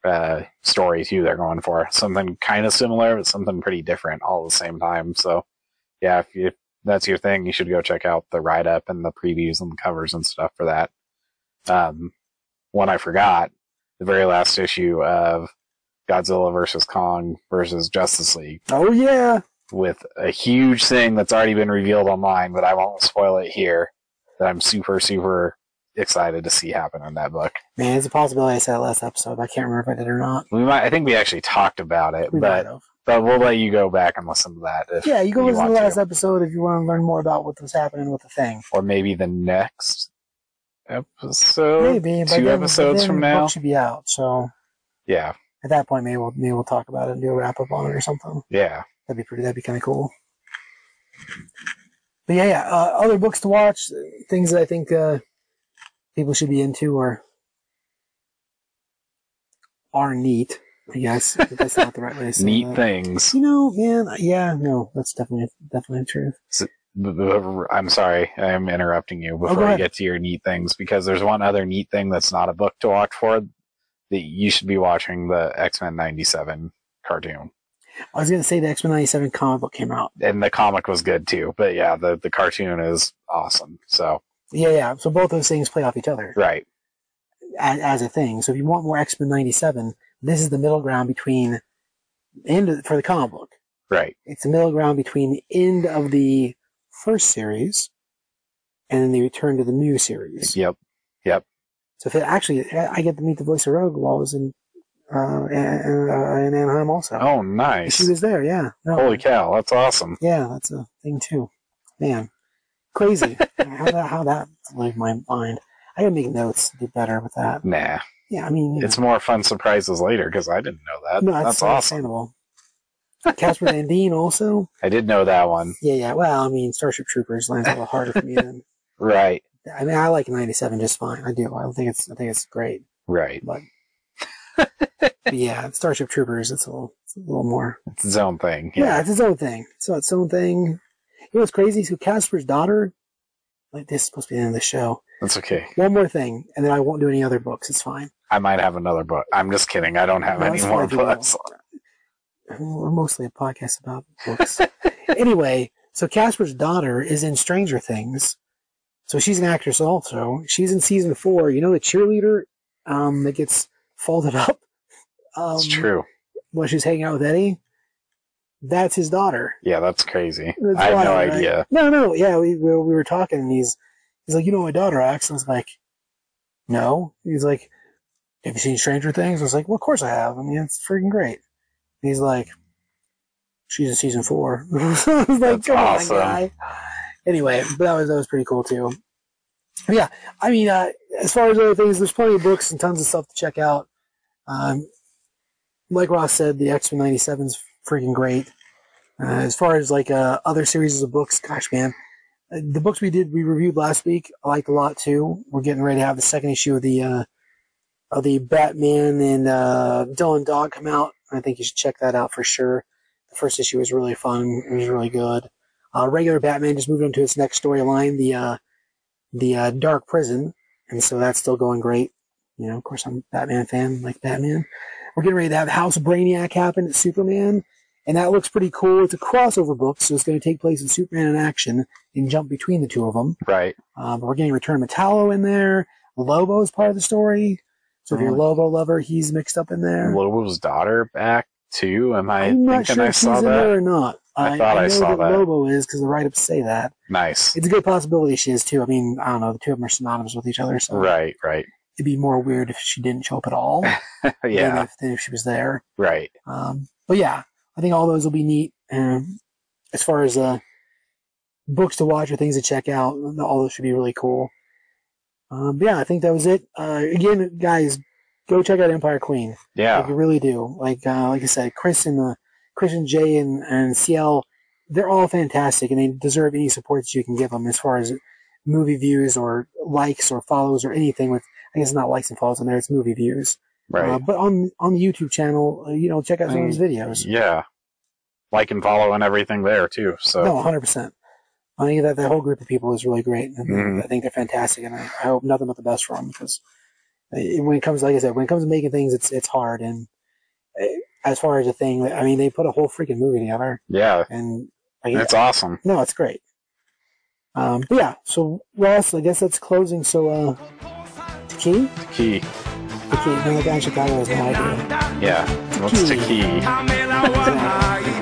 uh, story too they're going for. Something kind of similar, but something pretty different all at the same time. So, yeah, if, you, if that's your thing, you should go check out the write-up and the previews and the covers and stuff for that. Um, one I forgot, the very last issue of Godzilla versus Kong versus Justice League. Oh, yeah. With a huge thing that's already been revealed online, but I won't spoil it here, that I'm super, super excited to see happen in that book. Man, it's a possibility I said last episode. I can't remember if I did or not. We might, I think we actually talked about it, We but might have. but we'll let you go back and listen to that. If Yeah, you go you listen to the want last episode if you want to learn more about what was happening with the thing. Or maybe the next episode, Maybe, but two then, episodes but then from the now. book should be out. So Yeah, at that point, maybe we'll maybe we'll talk about it and do a wrap up on it or something. yeah. That'd be pretty. That'd be kind of cool. But yeah, yeah. Uh, other books to watch, things that I think uh, people should be into or are neat. I guess if that's not the right way to say Neat that. things. You know, man. Yeah, no, that's definitely definitely the truth. So, b- b- I'm sorry, I'm interrupting you Oh, go before you ahead. get to your neat things, because there's one other neat thing that's not a book to watch for. That you should be watching the X-Men ninety-seven cartoon. I was gonna say the X-Men ninety-seven comic book came out. And the comic was good too, but yeah, the, the cartoon is awesome. So, Yeah, yeah. So both those things play off each other right. as, as a thing. So if you want more X-Men ninety-seven, this is the middle ground between end of, for the comic book. Right. It's the middle ground between the end of the first series and then the return to the new series. Yep. Yep. So if it actually, I get to meet the voice of Rogue while I was in uh, in, uh, in Anaheim also. Oh, nice. She was there, yeah. No, Holy cow, that's awesome. yeah, that's a thing too. Man, crazy. how that how that leave my mind. I gotta make notes to do better with that. Nah. Yeah, I mean, you It's know, more fun surprises later because I didn't know that. no, that's that's awesome. understandable. Casper Van Dien also. I did know that one. Yeah, yeah. Well, I mean, Starship Troopers lands a little harder for me than. Right. I mean, I like ninety-seven just fine. I do. I think it's I think it's great. Right. But, but yeah, Starship Troopers, it's a little, it's a little more. It's its own thing. Yeah. Yeah. it's its own thing. So it's its own thing. You know what's crazy? So Casper's daughter, like this is supposed to be the end of the show. That's okay. One more thing, and then I won't do any other books. It's fine. I might have another book. I'm just kidding. I don't have No, any it's more fine, dude. books. We're mostly a podcast about books. Anyway, so Casper's daughter is in Stranger Things. So she's an actress also. She's in season four. You know the cheerleader um, that gets folded up? Um, It's true. When she's hanging out with Eddie? That's his daughter. Yeah, that's crazy. That's I had wild, no right? idea. No, no, yeah, we, we we were talking, and he's he's like, you know, my daughter acts. I was like, no. He's like, have you seen Stranger Things? I was like, well, of course I have. I mean, it's freaking great. And he's like, she's in season four. I was like, That's come awesome. on, guy. Anyway, but that was that was pretty cool too. But yeah, I mean, uh, as far as other things, there's plenty of books and tons of stuff to check out. Um, like Ross said, the X-Men ninety-seven is freaking great. Uh, as far as like uh, other series of books, gosh, man, uh, the books we did we reviewed last week, I liked a lot too. We're getting ready to have the second issue of the uh, of the Batman and uh, Dylan Dog come out. I think you should check that out for sure. The first issue was really fun. It was really good. Uh, regular Batman just moved on to its next storyline, the uh, the uh, Dark Prison, and so that's still going great. You know, of course, I'm a Batman fan, like Batman. We're getting ready to have House of Brainiac happen at Superman, and that looks pretty cool. It's a crossover book, so it's going to take place in Superman in action and jump between the two of them. Right. Um, but we're getting Return of Metallo in there. Lobo is part of the story, so if you're a Lobo lover, he's mixed up in there. Lobo's daughter back too? Am I I'm not thinking sure I if saw she's in that? there or not. I thought I know saw that that. Lobo is because the write-ups say that. Nice. It's a good possibility she is too. I mean, I don't know. The two of them are synonymous with each other, so Right, right. it'd be more weird if she didn't show up at all than, Yeah, if, than if she was there. right. Um, but yeah, I think all those will be neat. Um, as far as uh, books to watch or things to check out, all those should be really cool. Um, but yeah, I think that was it. Uh, again, guys, go check out Empire Queen. Like, Yeah, you really do. Like uh, like I said, Chris and uh, Chris and Jay and, and C L, they're all fantastic, and they deserve any support that you can give them as far as movie views or likes or follows or anything. With I guess it's not likes and follows on there; it's movie views. right. Uh, but on on the YouTube channel, uh, you know, check out some of his videos. Yeah. Like and follow and everything there too. So No, one hundred percent. I think that that whole group of people is really great. And Mhm. I think they're fantastic, and I, I hope nothing but the best for them because it, when it comes, like I said, when it comes to making things, it's it's hard. And it, as far as the thing, I mean, they put a whole freaking movie together. Yeah, and like, it's awesome. No, it's great. Um, but yeah, so Ross, I guess that's closing. So, uh, Taki? Key. Taki, no, the guy in Chicago has no idea. Yeah, what's Taki? Taki?